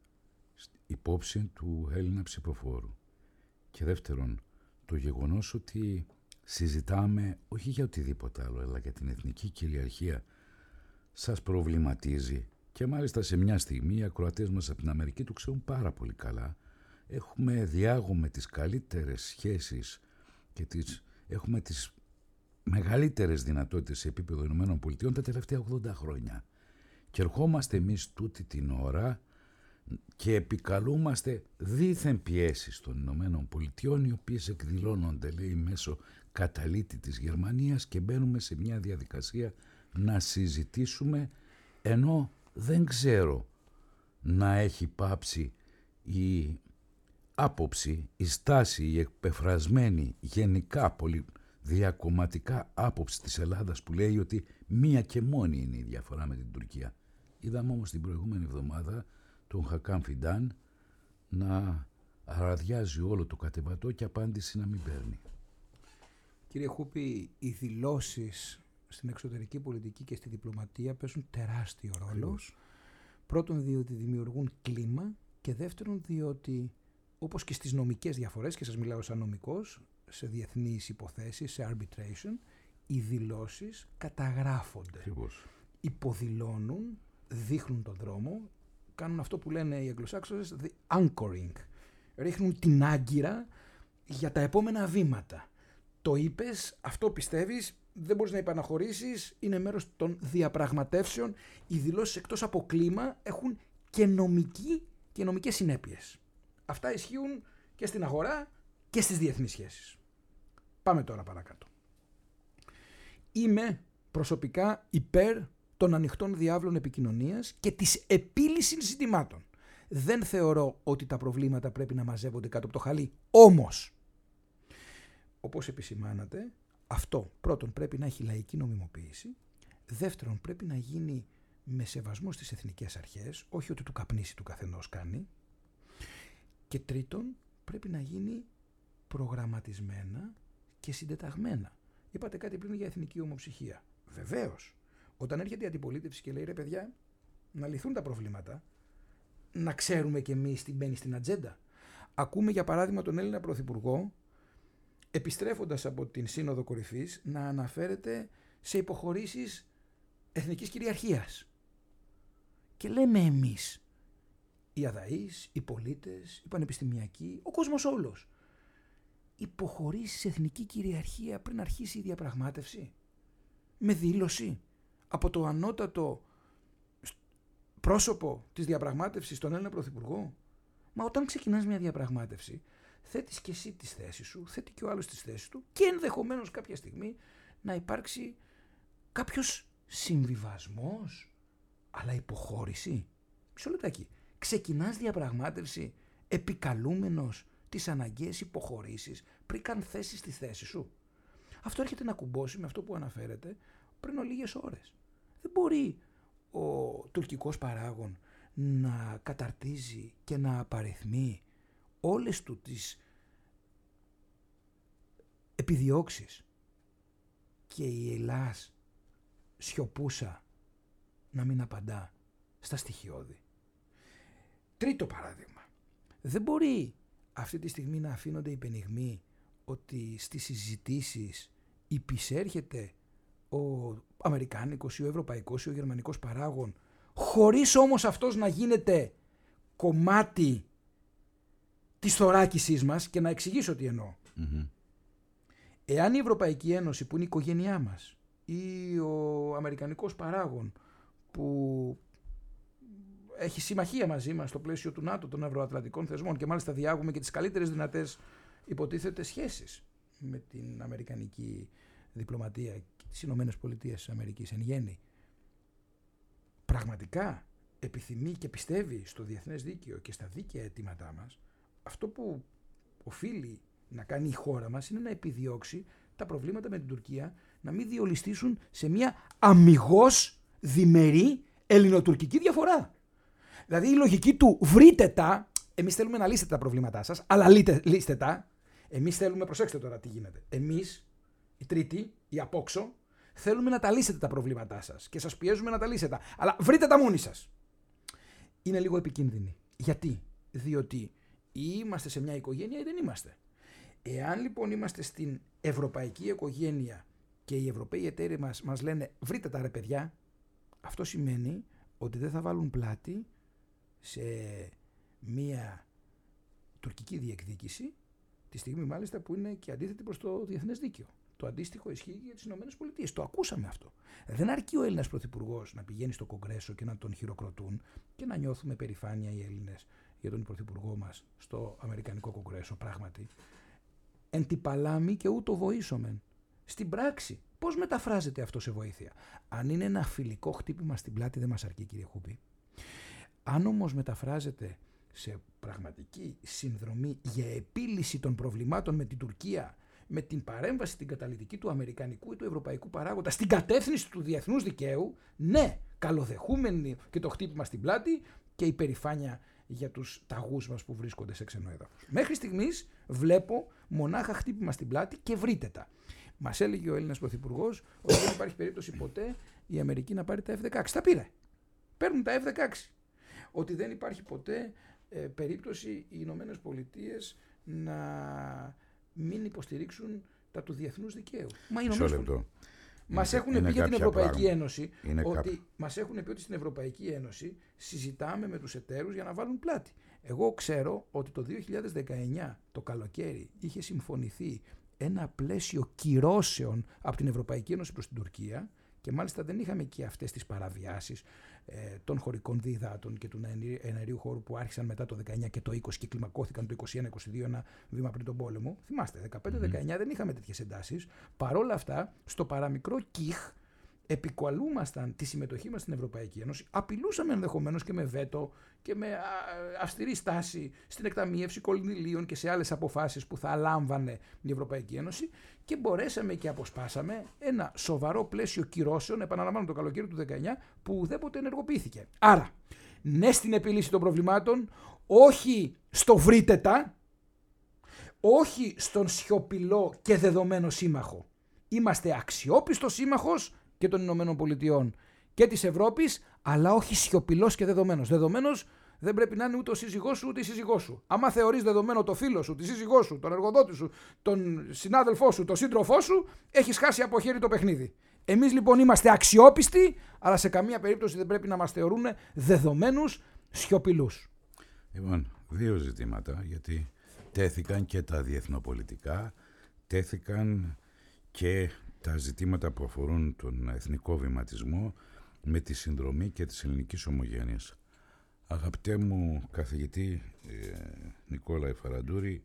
υπόψη του Έλληνα ψηφοφόρου, και δεύτερον, το γεγονός ότι συζητάμε όχι για οτιδήποτε άλλο, αλλά για την εθνική κυριαρχία, σας προβληματίζει? Και μάλιστα σε μια στιγμή οι ακροατές μας από την Αμερική το ξέρουν πάρα πολύ καλά. Διάγουμε τις καλύτερες σχέσεις και έχουμε τις μεγαλύτερες δυνατότητες σε επίπεδο ΗΠΑ τα τελευταία 80 χρόνια. Και ερχόμαστε εμείς τούτη την ώρα και επικαλούμαστε δίθεν πιέσεις των ΗΠΑ, οι οποίες εκδηλώνονται, λέει, μέσω καταλήτη της Γερμανίας, και μπαίνουμε σε μια διαδικασία να συζητήσουμε, ενώ δεν ξέρω να έχει πάψει η άποψη, η στάση, η εκπεφρασμένη γενικά διακομματικά άποψη της Ελλάδας που λέει ότι μία και μόνη είναι η διαφορά με την Τουρκία. Είδαμε όμως την προηγούμενη εβδομάδα τον Χακάν Φιντάν να αραδιάζει όλο το κατεβατό και απάντηση να μην παίρνει. Κύριε Χούπη, οι δηλώσεις στην εξωτερική πολιτική και στη διπλωματία παίζουν τεράστιο ρόλο. Πρώτον, διότι δημιουργούν κλίμα, και δεύτερον, διότι όπως και στις νομικές διαφορές, και σας μιλάω σαν νομικός, σε διεθνείς υποθέσεις, σε arbitration, οι δηλώσεις καταγράφονται. Υποδηλώνουν, δείχνουν τον δρόμο, κάνουν αυτό που λένε οι Αγγλοσάξονες the anchoring. Ρίχνουν την άγκυρα για τα επόμενα βήματα. Το είπες, αυτό πιστεύεις, δεν μπορείς να υπαναχωρήσεις, είναι μέρος των διαπραγματεύσεων. Οι δηλώσεις εκτός από κλίμα έχουν και νομικές συνέπειες. Αυτά ισχύουν και στην αγορά και στις διεθνείς σχέσεις. Πάμε τώρα παρακάτω. Είμαι προσωπικά υπέρ των ανοιχτών διάβλων επικοινωνίας και της επίλυσης ζητημάτων. Δεν θεωρώ ότι τα προβλήματα πρέπει να μαζεύονται κάτω από το χαλί. Όμως, όπως επισημάνατε, αυτό πρώτον πρέπει να έχει λαϊκή νομιμοποίηση, δεύτερον πρέπει να γίνει με σεβασμό στις εθνικές αρχές, όχι ότι του καπνίσει του καθενός κάνει, και τρίτον πρέπει να γίνει προγραμματισμένα και συντεταγμένα. Είπατε κάτι πριν για εθνική ομοψυχία. Βεβαίως, όταν έρχεται η αντιπολίτευση και λέει, ρε παιδιά, να λυθούν τα προβλήματα, να ξέρουμε κι εμείς τι μπαίνει στην ατζέντα. Ακούμε για παράδειγμα τον Έλληνα Πρωθυπουργό, επιστρέφοντας από την Σύνοδο Κορυφής, να αναφέρεται σε υποχωρήσεις εθνικής κυριαρχίας. Και λέμε εμείς, οι αδαείς, οι πολίτες, οι πανεπιστημιακοί, ο κόσμος όλος, υποχωρήσεις εθνική κυριαρχία πριν αρχίσει η διαπραγμάτευση, με δήλωση από το ανώτατο πρόσωπο της διαπραγμάτευσης, τον Έλληνα Πρωθυπουργό. Μα όταν ξεκινάς μια διαπραγμάτευση, θέτεις και εσύ τις θέσεις σου, θέτει και ο άλλος τις θέσεις του, και ενδεχομένως κάποια στιγμή να υπάρξει κάποιος συμβιβασμός, αλλά υποχώρηση. Μισό λεπτάκι. Ξεκινάς διαπραγμάτευση επικαλούμενος τις αναγκαίες υποχωρήσεις πριν καν θέσεις τη θέση σου. Αυτό έρχεται να κουμπώσει με αυτό που αναφέρεται πριν λίγες ώρες. Δεν μπορεί ο τουρκικός παράγων να καταρτίζει και να απαριθμεί όλες του τις επιδιώξεις και η Ελλάς σιωπούσα να μην απαντά στα στοιχειώδη. Τρίτο παράδειγμα. Δεν μπορεί αυτή τη στιγμή να αφήνονται υπενιγμοί ότι στις συζητήσεις υπησέρχεται ο αμερικάνικος ή ο ευρωπαϊκός ή ο γερμανικός παράγων, χωρίς όμως αυτός να γίνεται κομμάτι της θωράκισής μας, και να εξηγήσω τι εννοώ. Εάν η Ευρωπαϊκή Ένωση, που είναι η οικογένειά μας, ή ο αμερικανικός παράγων που έχει συμμαχία μαζί μας στο πλαίσιο του ΝΑΤΟ, των ευρωατλαντικών θεσμών, και μάλιστα διάγουμε και τις καλύτερες δυνατές υποτίθεται σχέσεις με την αμερικανική διπλωματία και τις Ηνωμένες Πολιτείες της Αμερικής εν γέννη, πραγματικά επιθυμεί και πιστεύει στο διεθνές δίκαιο και στα δίκαια αιτήματά μας, αυτό που οφείλει να κάνει η χώρα μας είναι να επιδιώξει τα προβλήματα με την Τουρκία να μην διολιστήσουν σε μια αμιγώς διμερή ελληνοτουρκική διαφορά. Δηλαδή η λογική του βρείτε τα, εμείς θέλουμε να λύσετε τα προβλήματά σας, αλλά λύστε τα. Εμείς θέλουμε, προσέξτε τώρα τι γίνεται. Εμείς, οι τρίτοι, οι απόξω, θέλουμε να τα λύσετε τα προβλήματά σας και σας πιέζουμε να τα λύσετε. Αλλά βρείτε τα μόνοι σας. Είναι λίγο επικίνδυνη. Γιατί? Διότι ή είμαστε σε μια οικογένεια ή δεν είμαστε. Εάν λοιπόν είμαστε στην ευρωπαϊκή οικογένεια και οι Ευρωπαίοι εταίροι μας λένε βρείτε τα ρε παιδιά, αυτό σημαίνει ότι δεν θα βάλουν πλάτη σε μια τουρκική διεκδίκηση, τη στιγμή μάλιστα που είναι και αντίθετη προς το διεθνές δίκαιο. Το αντίστοιχο ισχύει για τις ΗΠΑ. Το ακούσαμε αυτό. Δεν αρκεί ο Έλληνας Πρωθυπουργός να πηγαίνει στο Κογκρέσο και να τον χειροκροτούν και να νιώθουμε περηφάνεια οι Έλληνες για τον Πρωθυπουργό μας στο Αμερικανικό Κογκρέσο. Πράγματι, εν τη παλάμη και ούτω βοήσομεν. Στην πράξη, πώς μεταφράζεται αυτό σε βοήθεια? Αν είναι ένα φιλικό χτύπημα στην πλάτη, δεν μας αρκεί, κύριε Χούπη. Αν όμως μεταφράζεται σε πραγματική συνδρομή για επίλυση των προβλημάτων με την Τουρκία, με την παρέμβαση την καταλυτική του αμερικανικού ή του ευρωπαϊκού παράγοντα στην κατεύθυνση του διεθνούς δικαίου, ναι, καλοδεχούμενοι και το χτύπημα στην πλάτη και η περηφάνεια για τους ταγούς μας που βρίσκονται σε ξένο έδαφος. Μέχρι στιγμής βλέπω μονάχα χτύπημα στην πλάτη και βρείτε τα. Μας έλεγε ο Έλληνας Πρωθυπουργός ότι δεν υπάρχει περίπτωση ποτέ η Αμερική να πάρει τα F-16. Τα πήρε. Παίρνουν τα F-16. Ότι δεν υπάρχει ποτέ περίπτωση οι Ηνωμένες Πολιτείες να μην υποστηρίξουν τα του διεθνούς δικαίου. Μα οι Ηνωμένες Πολιτείες μας έχουν πει για την Ευρωπαϊκή Ένωση μας έχουν πει ότι στην Ευρωπαϊκή Ένωση συζητάμε με τους εταίρους για να βάλουν πλάτη. Εγώ ξέρω ότι το 2019 το καλοκαίρι είχε συμφωνηθεί ένα πλαίσιο κυρώσεων από την Ευρωπαϊκή Ένωση προς την Τουρκία και μάλιστα δεν είχαμε και αυτές τις παραβιάσεις των χωρικών διυδάτων και του εναερίου χώρου που άρχισαν μετά το 19 και το 20 και κλιμακώθηκαν το 21-22, ένα βήμα πριν τον πόλεμο. Θυμάστε, 15-19 δεν είχαμε τέτοιες εντάσεις. Παρόλα αυτά, στο παραμικρό ΚΙΧ επικαλούμασταν τη συμμετοχή μας στην Ευρωπαϊκή Ένωση, απειλούσαμε ενδεχομένως και με βέτο και με αυστηρή στάση στην εκταμείευση κονδυλίων και σε άλλες αποφάσεις που θα λάμβανε η Ευρωπαϊκή Ένωση και μπορέσαμε και αποσπάσαμε ένα σοβαρό πλαίσιο κυρώσεων, επαναλαμβάνω το καλοκαίρι του 19, που ουδέποτε ενεργοποιήθηκε. Άρα, ναι στην επίλυση των προβλημάτων, όχι στο βρείτε τα, όχι στον σιωπηλό και δεδομένο σύμμαχο. Είμαστε αξιόπιστος σύμμαχος και των Ηνωμένων Πολιτειών και της Ευρώπης, αλλά όχι σιωπηλός και δεδομένος. Δεδομένος δεν πρέπει να είναι ούτε ο σύζυγός σου ούτε η σύζυγός σου. Άμα θεωρείς δεδομένο το φίλο σου, τη σύζυγό σου, τον εργοδότη σου, τον συνάδελφό σου, τον σύντροφό σου, έχεις χάσει από χέρι το παιχνίδι. Εμείς λοιπόν είμαστε αξιόπιστοι, αλλά σε καμία περίπτωση δεν πρέπει να μας θεωρούν δεδομένους σιωπηλούς. Λοιπόν, δύο ζητήματα, γιατί τέθηκαν και τα διεθνοπολιτικά, τέθηκαν και τα ζητήματα που αφορούν τον εθνικό βηματισμό με τη συνδρομή και της ελληνικής ομογένειας. Αγαπητέ μου καθηγητή Νικόλα Φαραντούρη,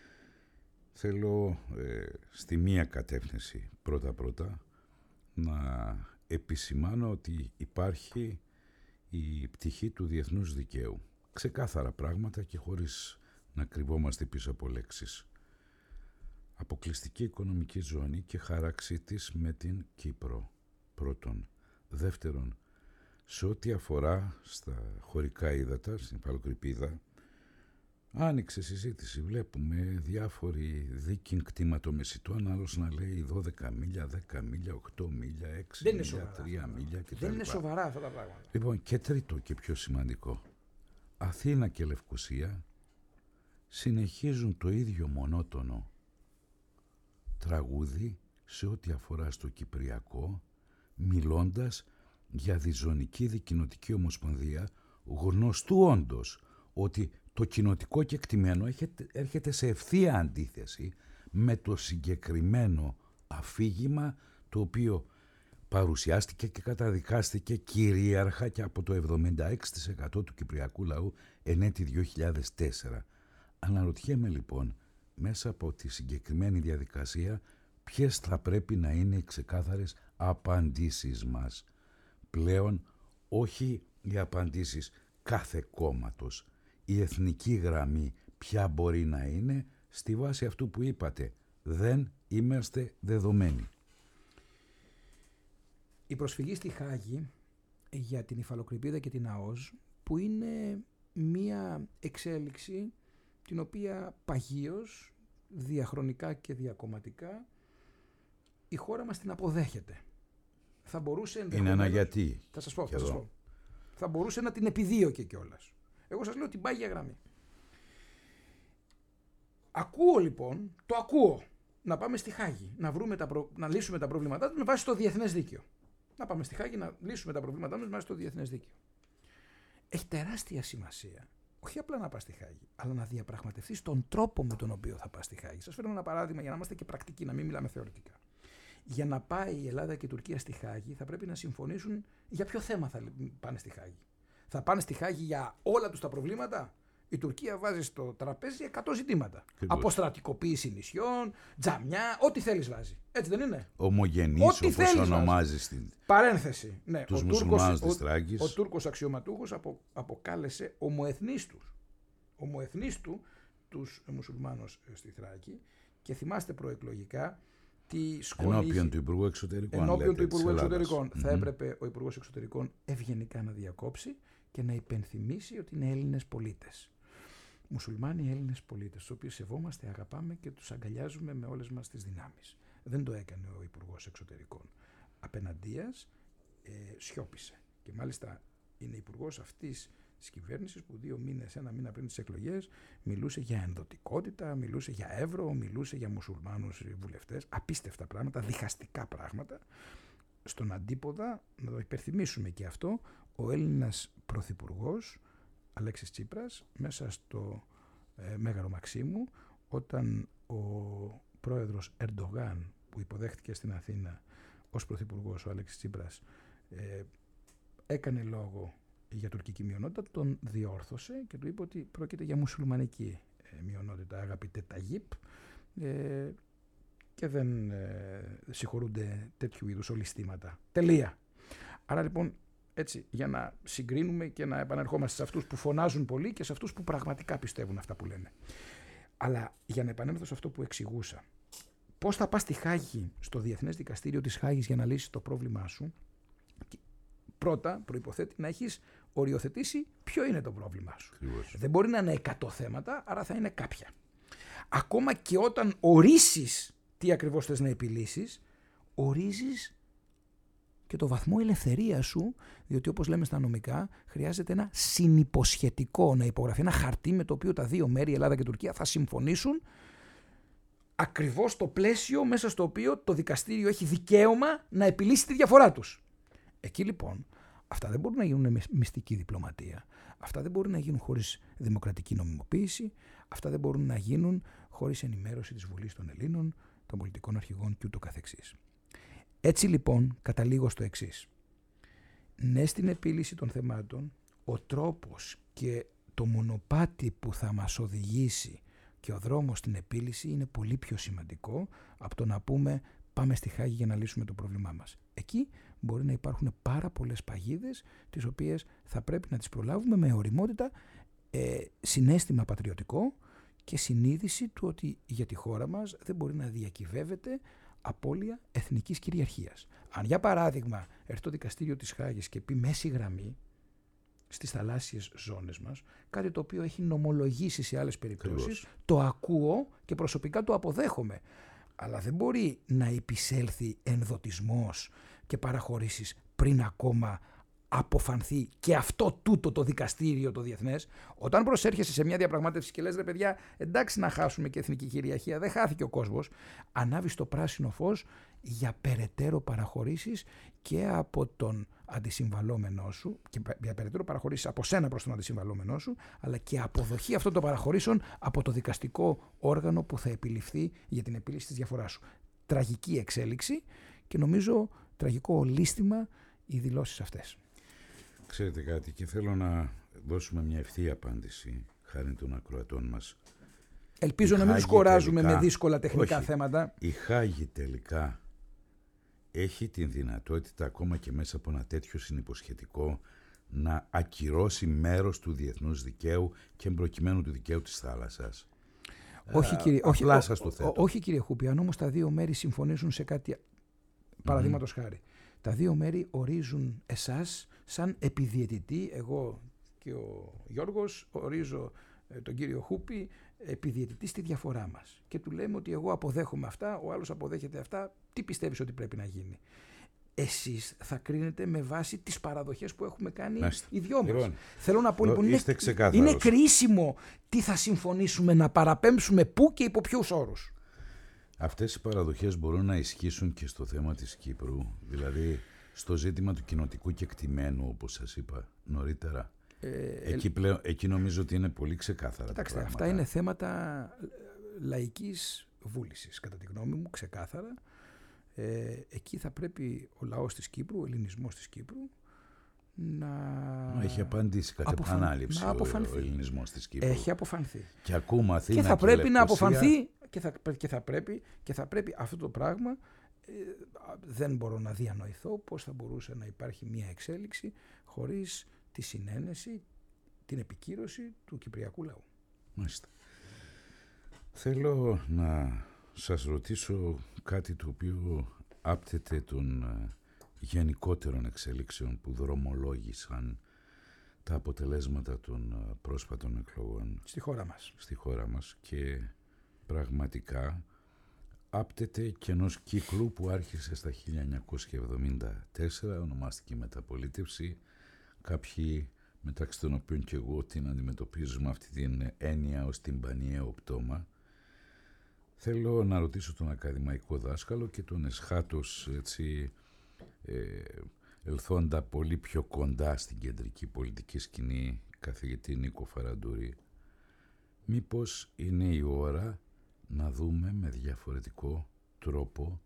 θέλω στη μία κατεύθυνση πρώτα να επισημάνω ότι υπάρχει η πτυχή του διεθνούς δικαίου. Ξεκάθαρα πράγματα και χωρίς να κρυβόμαστε πίσω από λέξεις. Αποκλειστική οικονομική ζώνη και χάραξη της με την Κύπρο, πρώτον. Δεύτερον, σε ό,τι αφορά στα χωρικά ύδατα, στην Υφαλοκρηπίδα, άνοιξε συζήτηση. Βλέπουμε διάφοροι δίκην κτηματομεσητών, άλλος να λέει 12 μίλια, 10 μίλια, 8 μίλια, 6 μίλια, 3 μίλια κτλ. Δεν είναι σοβαρά αυτά τα πράγματα. Λοιπόν, και τρίτο και πιο σημαντικό. Αθήνα και Λευκοσία συνεχίζουν το ίδιο μονότονο τραγούδι σε ό,τι αφορά στο Κυπριακό, μιλώντας για διζωνική δικοινοτική ομοσπονδία, γνωστού όντως ότι το κοινοτικό κεκτημένο έρχεται σε ευθεία αντίθεση με το συγκεκριμένο αφήγημα, το οποίο παρουσιάστηκε και καταδικάστηκε κυρίαρχα και από το 76% του κυπριακού λαού εν έτη 2004. Αναρωτιέμαι λοιπόν, μέσα από τη συγκεκριμένη διαδικασία, ποιες θα πρέπει να είναι οι ξεκάθαρες απαντήσεις μας. Πλέον όχι οι απαντήσεις κάθε κόμματος. Η εθνική γραμμή ποια μπορεί να είναι στη βάση αυτού που είπατε. Δεν είμαστε δεδομένοι. Η προσφυγή στη Χάγη για την υφαλοκρηπίδα και την ΑΟΣ, που είναι μία εξέλιξη την οποία παγίως, διαχρονικά και διακομματικά, η χώρα μας την αποδέχεται. Θα μπορούσε είναι ένα γιατί. Θα σας πω. Θα μπορούσε να την επιδίωκε κιόλας. Εγώ σας λέω την πάγια γραμμή. Ακούω λοιπόν, να πάμε στη Χάγη, να λύσουμε τα προβλήματά τους με βάση το διεθνές δίκαιο. Να πάμε στη Χάγη να λύσουμε τα προβλήματά μας με βάση το διεθνές δίκαιο. Έχει τεράστια σημασία, όχι απλά να πας στη Χάγη, αλλά να διαπραγματευτείς τον τρόπο με τον οποίο θα πας στη Χάγη. Σας φέρνω ένα παράδειγμα για να είμαστε και πρακτικοί, να μην μιλάμε θεωρητικά. Για να πάει η Ελλάδα και η Τουρκία στη Χάγη, θα πρέπει να συμφωνήσουν για ποιο θέμα θα πάνε στη Χάγη. Θα πάνε στη Χάγη για όλα τους τα προβλήματα. Η Τουρκία βάζει στο τραπέζι 100 ζητήματα. Αποστρατικοποίηση νησιών, τζαμιά, ό,τι θέλεις βάζει. Έτσι δεν είναι? Ομογενής, όπως ονομάζεις την. Παρένθεση. Ναι, τους μουσουλμάνους της Θράκης. Ο Τούρκος αξιωματούχος αποκάλεσε ομοεθνείς του τους μουσουλμάνους στη Θράκη, και θυμάστε προεκλογικά τι σκόνη ενώπιον του Υπουργού Εξωτερικών. Ενώπιον του Υπουργού Εξωτερικών. Θα έπρεπε ο Υπουργός Εξωτερικών ευγενικά να διακόψει και να υπενθυμίσει ότι είναι Έλληνες πολίτες. Μουσουλμάνοι Έλληνες πολίτες, τους οποίους σεβόμαστε, αγαπάμε και τους αγκαλιάζουμε με όλες μας τις δυνάμεις. Δεν το έκανε ο Υπουργός Εξωτερικών. Απέναντίας σιώπησε. Και μάλιστα είναι υπουργός αυτής της κυβέρνησης που 2 μήνες, 1 μήνα πριν τις εκλογές, μιλούσε για ενδοτικότητα, μιλούσε για Εύρο, μιλούσε για μουσουλμάνους βουλευτές. Απίστευτα πράγματα, διχαστικά πράγματα. Στον αντίποδα, να το υπενθυμίσουμε και αυτό, ο Έλληνας πρωθυπουργός Αλέξης Τσίπρας, μέσα στο Μέγαρο Μαξίμου, όταν ο πρόεδρος Ερντογάν, που υποδέχτηκε στην Αθήνα ως πρωθυπουργός ο Αλέξης Τσίπρας, έκανε λόγο για τουρκική μειονότητα, τον διόρθωσε και του είπε ότι πρόκειται για μουσουλμανική μειονότητα, αγαπητέ Ταγίπ, και δεν συγχωρούνται τέτοιου είδους ολιστήματα. Τελεία. Άρα λοιπόν, έτσι, για να συγκρίνουμε και να επανερχόμαστε σε αυτούς που φωνάζουν πολύ και σε αυτούς που πραγματικά πιστεύουν αυτά που λένε. Αλλά για να επανέλθω σε αυτό που εξηγούσα, πώς θα πας στη Χάγη, στο Διεθνές Δικαστήριο της Χάγης, για να λύσεις το πρόβλημά σου? Πρώτα προϋποθέτει να έχεις οριοθετήσει ποιο είναι το πρόβλημά σου. Δεν μπορεί να είναι 100 θέματα, άρα θα είναι κάποια. Ακόμα και όταν ορίσεις τι ακριβώς θες να επιλύσεις, ορίζεις και το βαθμό ελευθερίας σου, διότι όπως λέμε στα νομικά, χρειάζεται ένα συνυποσχετικό, να υπογραφεί ένα χαρτί με το οποίο τα δύο μέρη, η Ελλάδα και η Τουρκία, θα συμφωνήσουν ακριβώς το πλαίσιο μέσα στο οποίο το δικαστήριο έχει δικαίωμα να επιλύσει τη διαφορά τους. Εκεί λοιπόν, αυτά δεν μπορούν να γίνουν με μυστική διπλωματία. Αυτά δεν μπορούν να γίνουν χωρίς δημοκρατική νομιμοποίηση. Αυτά δεν μπορούν να γίνουν χωρίς ενημέρωση της Βουλής των Ελλήνων, των πολιτικών αρχηγών και ούτω καθεξής. Έτσι λοιπόν καταλήγω στο εξής. Ναι, στην επίλυση των θεμάτων, ο τρόπος και το μονοπάτι που θα μας οδηγήσει και ο δρόμος στην επίλυση είναι πολύ πιο σημαντικό από το να πούμε πάμε στη Χάγη για να λύσουμε το πρόβλημά μας. Εκεί μπορεί να υπάρχουν πάρα πολλές παγίδες, τις οποίες θα πρέπει να τις προλάβουμε με ωριμότητα, συναίσθημα πατριωτικό και συνείδηση του ότι για τη χώρα μας δεν μπορεί να διακυβεύεται απώλεια εθνικής κυριαρχίας. Αν για παράδειγμα έρθει το δικαστήριο της Χάγης και πει μέση γραμμή στις θαλάσσιες ζώνες μας, κάτι το οποίο έχει νομολογήσει σε άλλες περιπτώσεις, το ακούω και προσωπικά το αποδέχομαι. Αλλά δεν μπορεί να επισέλθει ενδοτισμός και παραχωρήσεις πριν ακόμα αποφανθεί και αυτό τούτο το δικαστήριο το διεθνές. Όταν προσέρχεσαι σε μια διαπραγμάτευση και λες ρε παιδιά, εντάξει να χάσουμε και εθνική κυριαρχία, δεν χάθηκε ο κόσμος, ανάβεις το πράσινο φως για περαιτέρω παραχωρήσεις και από τον αντισυμβαλόμενό σου, και για περαιτέρω παραχωρήσεις από σένα προς τον αντισυμβαλόμενό σου, αλλά και αποδοχή αυτών των παραχωρήσεων από το δικαστικό όργανο που θα επιληφθεί για την επίλυση της διαφοράς σου. Τραγική εξέλιξη και νομίζω τραγικό ολίσθημα οι δηλώσεις αυτές. Ξέρετε κάτι, και θέλω να δώσουμε μια ευθεία απάντηση χάρη των ακροατών μας. Ελπίζω να μην τους κοράζουμε με δύσκολα τεχνικά θέματα. Η Χάγη τελικά έχει την δυνατότητα ακόμα και μέσα από ένα τέτοιο συνυποσχετικό να ακυρώσει μέρος του διεθνούς δικαίου και εμπροκειμένου του δικαίου της θάλασσας. Όχι κύριε Χούπη, αν όμως τα δύο μέρη συμφωνήσουν σε κάτι, παραδείγματος χάρη, Τα δύο μέρη ορίζουν εσάς σαν επιδιαιτητή. Εγώ και ο Γιώργος ορίζω τον κύριο Χούπη επιδιαιτητή στη διαφορά μας. Και του λέμε ότι εγώ αποδέχομαι αυτά, ο άλλος αποδέχεται αυτά. Τι πιστεύεις ότι πρέπει να γίνει? Εσείς θα κρίνετε με βάση τις παραδοχές που έχουμε κάνει οι δυο μας. Λοιπόν, θέλω να πω λοιπόν, είναι κρίσιμο τι θα συμφωνήσουμε να παραπέμψουμε πού και υπό ποιους όρους. Αυτές οι παραδοχές μπορούν να ισχύσουν και στο θέμα της Κύπρου, δηλαδή στο ζήτημα του κοινοτικού κεκτημένου, όπως σας είπα νωρίτερα. Εκεί νομίζω ότι είναι πολύ ξεκάθαρα. Κοιτάξτε, αυτά είναι θέματα λαϊκής βούλησης, κατά τη γνώμη μου, ξεκάθαρα. Εκεί θα πρέπει ο λαός της Κύπρου, ο ελληνισμός της Κύπρου, να έχει απαντήσει κατ' επανάληψη ο ελληνισμός της Κύπρου. Έχει αποφανθεί. Και ακούμε Αθήνα και θα πρέπει να αποφανθεί και θα πρέπει αυτό το πράγμα, δεν μπορώ να διανοηθώ πώς θα μπορούσε να υπάρχει μια εξέλιξη χωρίς τη συνένεση, την επικύρωση του κυπριακού λαού. Μάλιστα. Θέλω να σας ρωτήσω κάτι το οποίο άπτεται των γενικότερων εξελίξεων που δρομολόγησαν τα αποτελέσματα των πρόσφατων εκλογών στη χώρα μας και πραγματικά άπτεται και ενός κύκλου που άρχισε στα 1974, ονομάστηκε μεταπολίτευση. Κάποιοι, μεταξύ των οποίων και εγώ, την αντιμετωπίζουμε αυτή την έννοια ως τυμπανιαίο πτώμα. Θέλω να ρωτήσω τον ακαδημαϊκό δάσκαλο και τον εσχάτως έτσι ελθόντα πολύ πιο κοντά στην κεντρική πολιτική σκηνή καθηγητή Νίκο Φαραντούρη, μήπως είναι η ώρα να δούμε με διαφορετικό τρόπο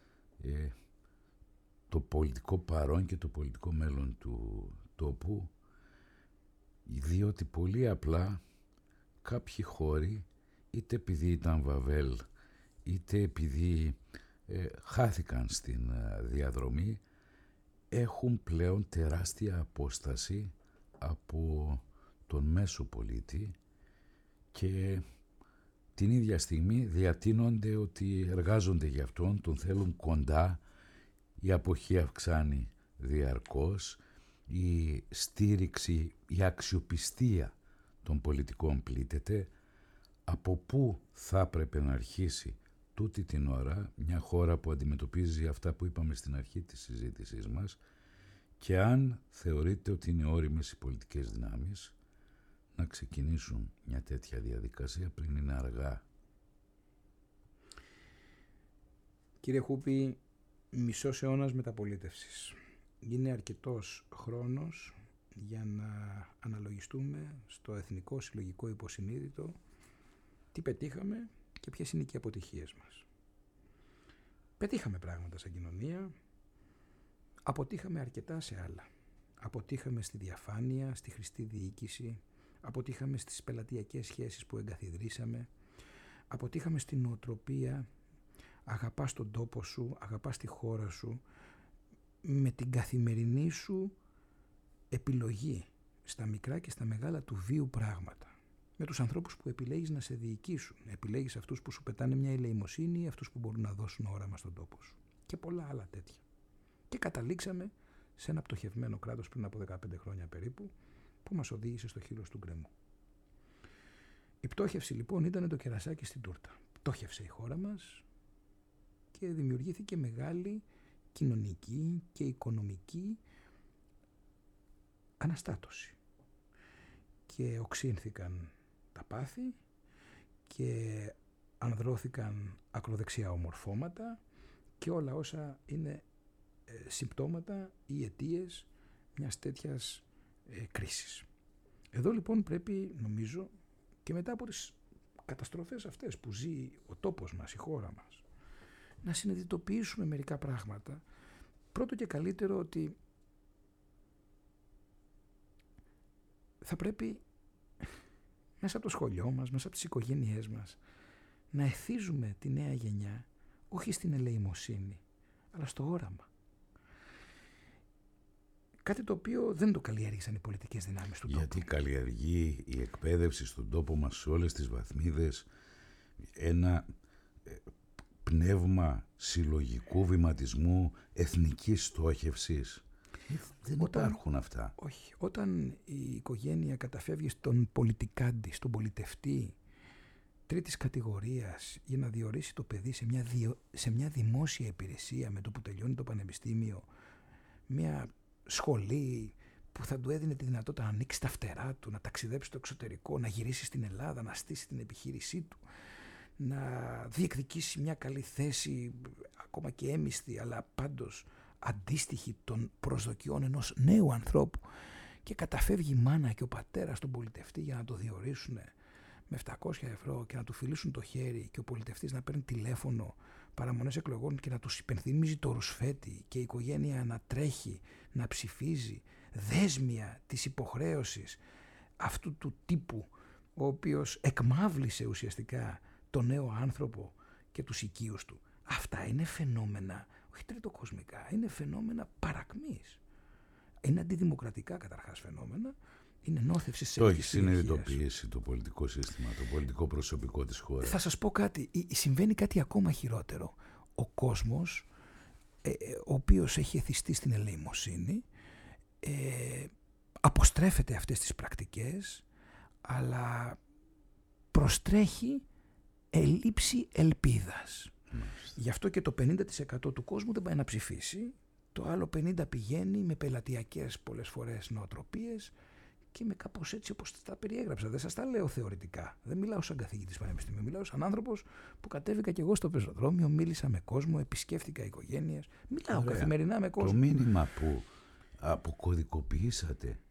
το πολιτικό παρόν και το πολιτικό μέλλον του τόπου, διότι πολύ απλά κάποιοι χώροι, είτε επειδή ήταν Βαβέλ, είτε επειδή χάθηκαν στην διαδρομή, έχουν πλέον τεράστια απόσταση από τον μέσο πολίτη και την ίδια στιγμή διατείνονται ότι εργάζονται για αυτόν, τον θέλουν κοντά, η αποχή αυξάνει διαρκώς, η στήριξη, η αξιοπιστία των πολιτικών πλήττεται. Από πού θα έπρεπε να αρχίσει τούτη την ώρα μια χώρα που αντιμετωπίζει αυτά που είπαμε στην αρχή της συζήτησής μας, και αν θεωρείτε ότι είναι όριμες οι πολιτικές δυνάμεις να ξεκινήσουν μια τέτοια διαδικασία πριν είναι αργά? Κύριε Χούπη, μισός αιώνας μεταπολίτευσης. Είναι αρκετός χρόνος για να αναλογιστούμε στο εθνικό συλλογικό υποσυνείδητο τι πετύχαμε και ποιες είναι και οι αποτυχίες μας. Πετύχαμε πράγματα σαν κοινωνία, αποτύχαμε αρκετά σε άλλα. Αποτύχαμε στη διαφάνεια, στη χρηστή διοίκηση, αποτύχαμε στις πελατειακές σχέσεις που εγκαθιδρύσαμε, αποτύχαμε στην νοοτροπία, αγαπάς τον τόπο σου, αγαπάς τη χώρα σου, με την καθημερινή σου επιλογή στα μικρά και στα μεγάλα του βίου πράγματα. Με τους ανθρώπους που επιλέγεις να σε διοικήσουν. Επιλέγεις αυτούς που σου πετάνε μια ελεημοσύνη, αυτούς που μπορούν να δώσουν όραμα στον τόπο σου. Και πολλά άλλα τέτοια. Και καταλήξαμε σε ένα πτωχευμένο κράτος πριν από 15 χρόνια περίπου, που μας οδήγησε στο χείλος του γκρεμού. Η πτώχευση λοιπόν ήταν το κερασάκι στην τούρτα. Πτώχευσε η χώρα μας και δημιουργήθηκε μεγάλη κοινωνική και οικονομική αναστάτωση. Και οξύνθηκαν τα πάθη και ανδρώθηκαν ακροδεξιά ομορφώματα και όλα όσα είναι συμπτώματα ή αιτίες μιας τέτοιας κρίσης. Εδώ λοιπόν πρέπει, νομίζω, και μετά από τις καταστροφές αυτές που ζει ο τόπος μας, η χώρα μας, να συνειδητοποιήσουμε μερικά πράγματα. Πρώτο και καλύτερο ότι θα πρέπει μέσα από το σχολείο μας, μέσα από τις οικογένειές μας, να εθίζουμε τη νέα γενιά όχι στην ελεημοσύνη, αλλά στο όραμα. Κάτι το οποίο δεν το καλλιέργησαν οι πολιτικές δυνάμεις του τόπου. Γιατί καλλιεργεί η εκπαίδευση στον τόπο μας σε όλες τις βαθμίδες ένα πνεύμα συλλογικού βηματισμού, εθνικής στόχευσης? Δεν υπάρχουν αυτά. Όχι. Όταν η οικογένεια καταφεύγει στον πολιτικάντη, στον πολιτευτή τρίτης κατηγορίας για να διορίσει το παιδί σε μια δημόσια υπηρεσία με το που τελειώνει το πανεπιστήμιο, μια σχολή που θα του έδινε τη δυνατότητα να ανοίξει τα φτερά του, να ταξιδέψει στο εξωτερικό, να γυρίσει στην Ελλάδα, να στήσει την επιχείρησή του, να διεκδικήσει μια καλή θέση, ακόμα και έμισθη, αλλά πάντως αντίστοιχη των προσδοκιών ενός νέου ανθρώπου, και καταφεύγει η μάνα και ο πατέρας στον πολιτευτή για να το διορίσουν με 700 ευρώ και να του φιλήσουν το χέρι, και ο πολιτευτής να παίρνει τηλέφωνο παραμονές εκλογών και να τους υπενθυμίζει το ρουσφέτη, και η οικογένεια να τρέχει, να ψηφίζει, δέσμια της υποχρέωσης αυτού του τύπου, ο οποίος εκμάβλησε ουσιαστικά τον νέο άνθρωπο και τους οικείους του. Αυτά είναι φαινόμενα, όχι τριτοκοσμικά, είναι φαινόμενα παρακμής. Είναι αντιδημοκρατικά καταρχάς φαινόμενα, είναι νόθευση σε το έχει συνειδητοποιήσει το πολιτικό σύστημα, το πολιτικό προσωπικό της χώρας. Θα σας πω κάτι, συμβαίνει κάτι ακόμα χειρότερο. Ο κόσμος, ο οποίος έχει εθιστεί στην ελεημοσύνη, αποστρέφεται αυτές τις πρακτικές, αλλά προστρέχει ελλείψη ελπίδας. Γι' αυτό και το 50% του κόσμου δεν πάει να ψηφίσει, το άλλο 50% πηγαίνει με πελατειακές πολλές φορές νοοτροπίες και με κάπως έτσι όπως τα περιέγραψα. Δεν σας τα λέω θεωρητικά. Δεν μιλάω σαν καθηγητής πανεπιστημίου. Μιλάω σαν άνθρωπος που κατέβηκα και εγώ στο πεζοδρόμιο, μίλησα με κόσμο, επισκέφτηκα οικογένειες. Μιλάω καθημερινά με κόσμο. Το μήνυμα που αποκωδικοποιήσατε.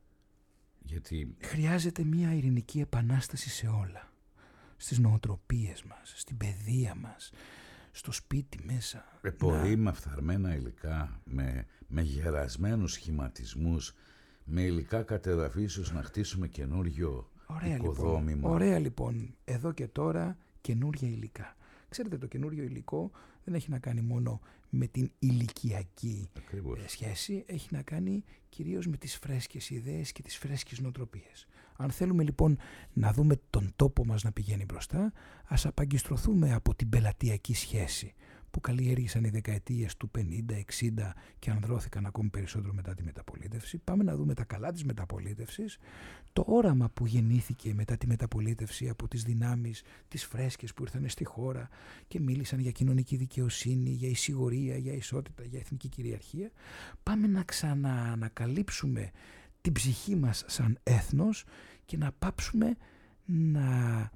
Γιατί χρειάζεται μια ειρηνική επανάσταση σε όλα. Στις νοοτροπίες μας, στην παιδεία μας, στο σπίτι μέσα. Μπορεί με φθαρμένα υλικά, με γερασμένους σχηματισμούς, με υλικά κατεδαφίσεως να χτίσουμε καινούριο οικοδόμημα. Ωραία λοιπόν, εδώ και τώρα καινούρια υλικά. Ξέρετε, το καινούριο υλικό δεν έχει να κάνει μόνο με την ηλικιακή σχέση, έχει να κάνει κυρίως με τις φρέσκες ιδέες και τις φρέσκες νοοτροπίες. Αν θέλουμε λοιπόν να δούμε τον τόπο μας να πηγαίνει μπροστά, ας απαγκιστρωθούμε από την πελατειακή σχέση που καλλιέργησαν οι δεκαετίες του 50-60 και ανδρώθηκαν ακόμη περισσότερο μετά τη μεταπολίτευση. Πάμε να δούμε τα καλά της μεταπολίτευσης, το όραμα που γεννήθηκε μετά τη μεταπολίτευση από τις δυνάμεις, τις φρέσκες που ήρθαν στη χώρα και μίλησαν για κοινωνική δικαιοσύνη, για εισηγορία, για ισότητα, για εθνική κυριαρχία. Πάμε να ξαναανακαλύψουμε την ψυχή μας σαν έθνος και να πάψουμε να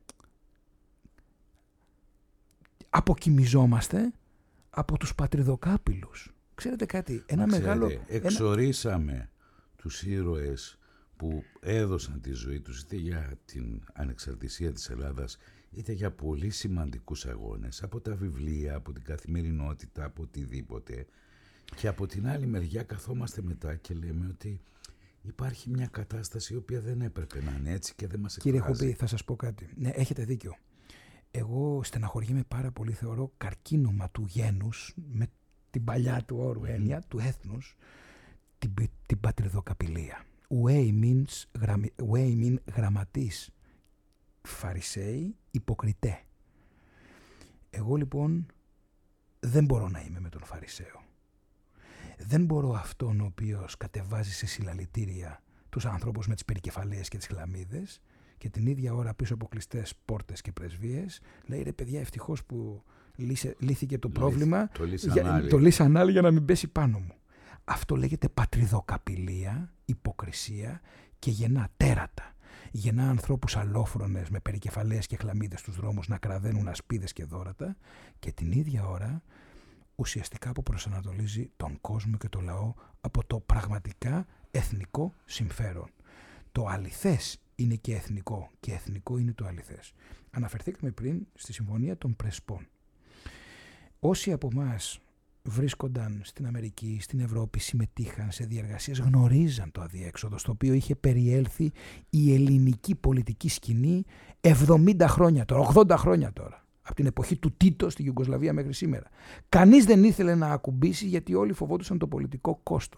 αποκοιμιζόμαστε από τους πατριδοκάπηλους. Ξέρετε κάτι, εξορίσαμε τους ήρωες που έδωσαν τη ζωή τους είτε για την ανεξαρτησία της Ελλάδας είτε για πολύ σημαντικούς αγώνες, από τα βιβλία, από την καθημερινότητα, από οτιδήποτε, και από την άλλη μεριά καθόμαστε μετά και λέμε ότι υπάρχει μια κατάσταση η οποία δεν έπρεπε να είναι έτσι και δεν μας εκφράζει. Κύριε Χουπή, θα σας πω κάτι. Ναι, έχετε δίκιο. Εγώ στεναχωριέμαι πάρα πολύ, θεωρώ καρκίνωμα του γένους, με την παλιά του όρου έννοια, του έθνους, την πατριδοκαπηλεία. Ουέι mean γραμματής, φαρισαίοι, υποκριτέ. Εγώ λοιπόν δεν μπορώ να είμαι με τον φαρισαίο. Δεν μπορώ αυτόν ο οποίος κατεβάζει σε συλλαλητήρια τους ανθρώπους με τις περικεφαλαίες και τις χλαμίδες και την ίδια ώρα πίσω από κλειστές πόρτες και πρεσβείες λέει ρε παιδιά, ευτυχώς που λύθηκε το πρόβλημα, το λύσαν άλλοι για να μην πέσει πάνω μου. Αυτό λέγεται πατριδοκαπηλεία, υποκρισία και γεννά τέρατα. Γεννά ανθρώπους αλόφρονες με περικεφαλαίες και χλαμίδες στους δρόμους να κραδένουν ασπίδες και δώρατα και την ίδια ώρα ουσιαστικά αποπροσανατολίζει τον κόσμο και το λαό από το πραγματικά εθνικό συμφέρον. Το αληθές είναι και εθνικό και εθνικό είναι το αληθές. Αναφερθήκαμε πριν στη Συμφωνία των Πρεσπών. Όσοι από εμάς βρίσκονταν στην Αμερική, στην Ευρώπη, συμμετείχαν σε διεργασίες, γνωρίζαν το αδιέξοδο στο οποίο είχε περιέλθει η ελληνική πολιτική σκηνή 70 χρόνια τώρα, 80 χρόνια τώρα. Από την εποχή του Τίτο στη Ιουγκοσλαβία μέχρι σήμερα. Κανείς δεν ήθελε να ακουμπήσει γιατί όλοι φοβόντουσαν το πολιτικό κόστος.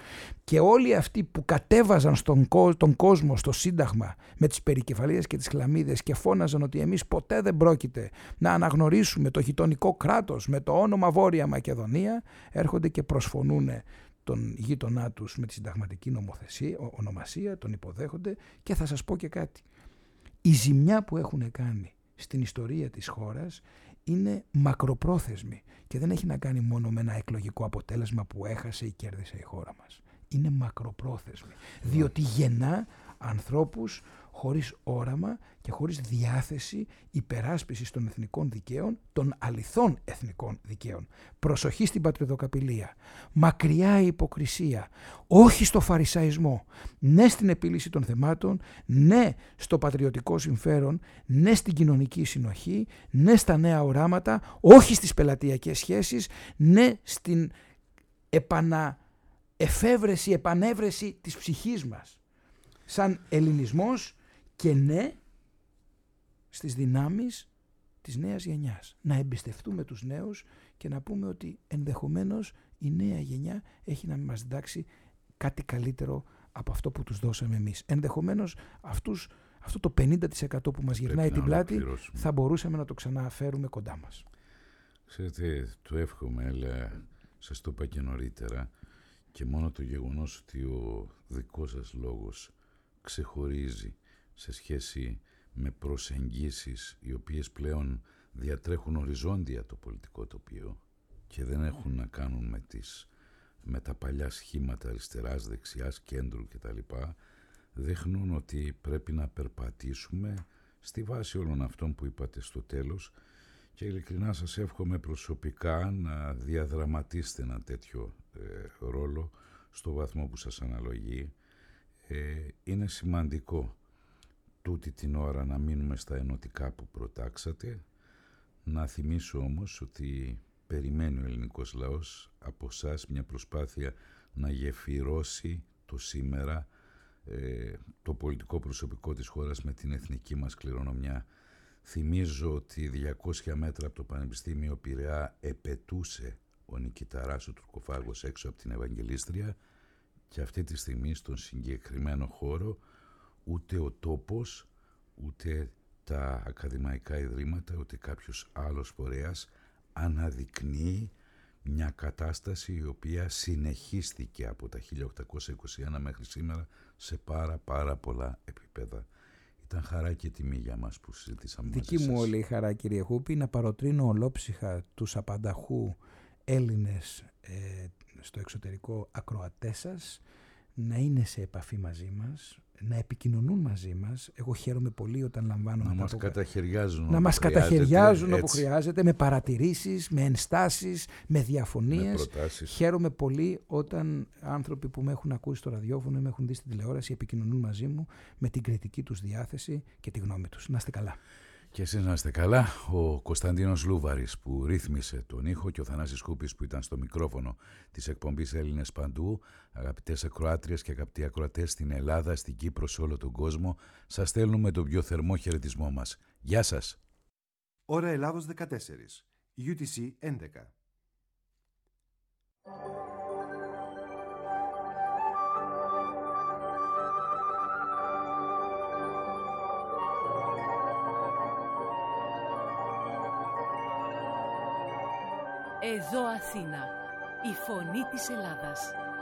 Και όλοι αυτοί που κατέβαζαν τον κόσμο στο Σύνταγμα με τις περικεφαλίες και τις χλαμίδες και φώναζαν ότι εμείς ποτέ δεν πρόκειται να αναγνωρίσουμε το γειτονικό κράτος με το όνομα Βόρεια Μακεδονία, έρχονται και προσφωνούν τον γείτονά τους με τη συνταγματική ονομασία, τον υποδέχονται. Και θα σας πω και κάτι. Η ζημιά που έχουν κάνει στην ιστορία της χώρας είναι μακροπρόθεσμη και δεν έχει να κάνει μόνο με ένα εκλογικό αποτέλεσμα που έχασε ή κέρδισε η χώρα μας. Είναι μακροπρόθεσμη, διότι γεννά ανθρώπους χωρίς όραμα και χωρίς διάθεση υπεράσπισης των εθνικών δικαίων, των αληθών εθνικών δικαίων. Προσοχή στην πατριδοκαπηλεία, μακριά η υποκρισία, όχι στο φαρισαϊσμό, ναι στην επίλυση των θεμάτων, ναι στο πατριωτικό συμφέρον, ναι στην κοινωνική συνοχή, ναι στα νέα οράματα, όχι στις πελατειακές σχέσεις, ναι στην επανέβρεση της ψυχής μας σαν ελληνισμός και ναι στις δυνάμεις της νέας γενιάς. Να εμπιστευτούμε τους νέους και να πούμε ότι ενδεχομένως η νέα γενιά έχει να μας διδάξει κάτι καλύτερο από αυτό που τους δώσαμε εμείς. Ενδεχομένως αυτό το 50% που μας γυρνάει την πλάτη θα μπορούσαμε να το ξαναφέρουμε κοντά μας. Ξέρετε, το εύχομαι, αλλά σας το είπα και νωρίτερα, και μόνο το γεγονός ότι ο δικός σας λόγος ξεχωρίζει σε σχέση με προσεγγίσεις οι οποίες πλέον διατρέχουν οριζόντια το πολιτικό τοπίο και δεν έχουν να κάνουν με τα παλιά σχήματα αριστεράς, δεξιάς, κέντρου κτλ. Δείχνουν ότι πρέπει να περπατήσουμε στη βάση όλων αυτών που είπατε στο τέλος, και ειλικρινά σας εύχομαι προσωπικά να διαδραματίσετε ένα τέτοιο ρόλο στο βαθμό που σας αναλογεί. Είναι σημαντικό τούτη την ώρα να μείνουμε στα ενωτικά που προτάξατε. Να θυμίσω όμως ότι περιμένει ο ελληνικός λαός από εσάς μια προσπάθεια να γεφυρώσει το σήμερα το πολιτικό προσωπικό της χώρας με την εθνική μας κληρονομιά. Θυμίζω ότι 200 μέτρα από το Πανεπιστήμιο Πειραιά επετούσε ο νικηταράς ο Τουρκοφάγος έξω από την Ευαγγελίστρια, και αυτή τη στιγμή στον συγκεκριμένο χώρο ούτε ο τόπος, ούτε τα ακαδημαϊκά ιδρύματα, ούτε κάποιος άλλος φορέας αναδεικνύει μια κατάσταση η οποία συνεχίστηκε από τα 1821 μέχρι σήμερα σε πάρα πολλά επίπεδα. Ήταν χαρά και τιμή για μας που συζητήσαμε μαζί σας. Δική μου όλη η χαρά, κύριε Χούπη, να παροτρύνω ολόψυχα τους απανταχού Έλληνες στο εξωτερικό ακροατές σας να είναι σε επαφή μαζί μας, να επικοινωνούν μαζί μας. Εγώ χαίρομαι πολύ όταν λαμβάνω να μας καταχαιριάζουν, όπου χρειάζεται, με παρατηρήσεις, με ενστάσεις, με διαφωνίες. Χαίρομαι πολύ όταν άνθρωποι που με έχουν ακούσει στο ραδιόφωνο ή με έχουν δει στην τηλεόραση επικοινωνούν μαζί μου με την κριτική τους διάθεση και τη γνώμη τους. Να είστε καλά. Και εσείς να είστε καλά. Ο Κωνσταντίνος Λούβαρης που ρύθμισε τον ήχο και ο Θανάσης Κούπης που ήταν στο μικρόφωνο της εκπομπής Έλληνες Παντού. Αγαπητές ακροάτριες και αγαπητοί ακροατές στην Ελλάδα, στην Κύπρο, σε όλο τον κόσμο, σας στέλνουμε τον πιο θερμό χαιρετισμό μας. Γεια σας. Ώρα Ελλάδος 14, UTC 11. Εδώ Αθήνα, η φωνή της Ελλάδας.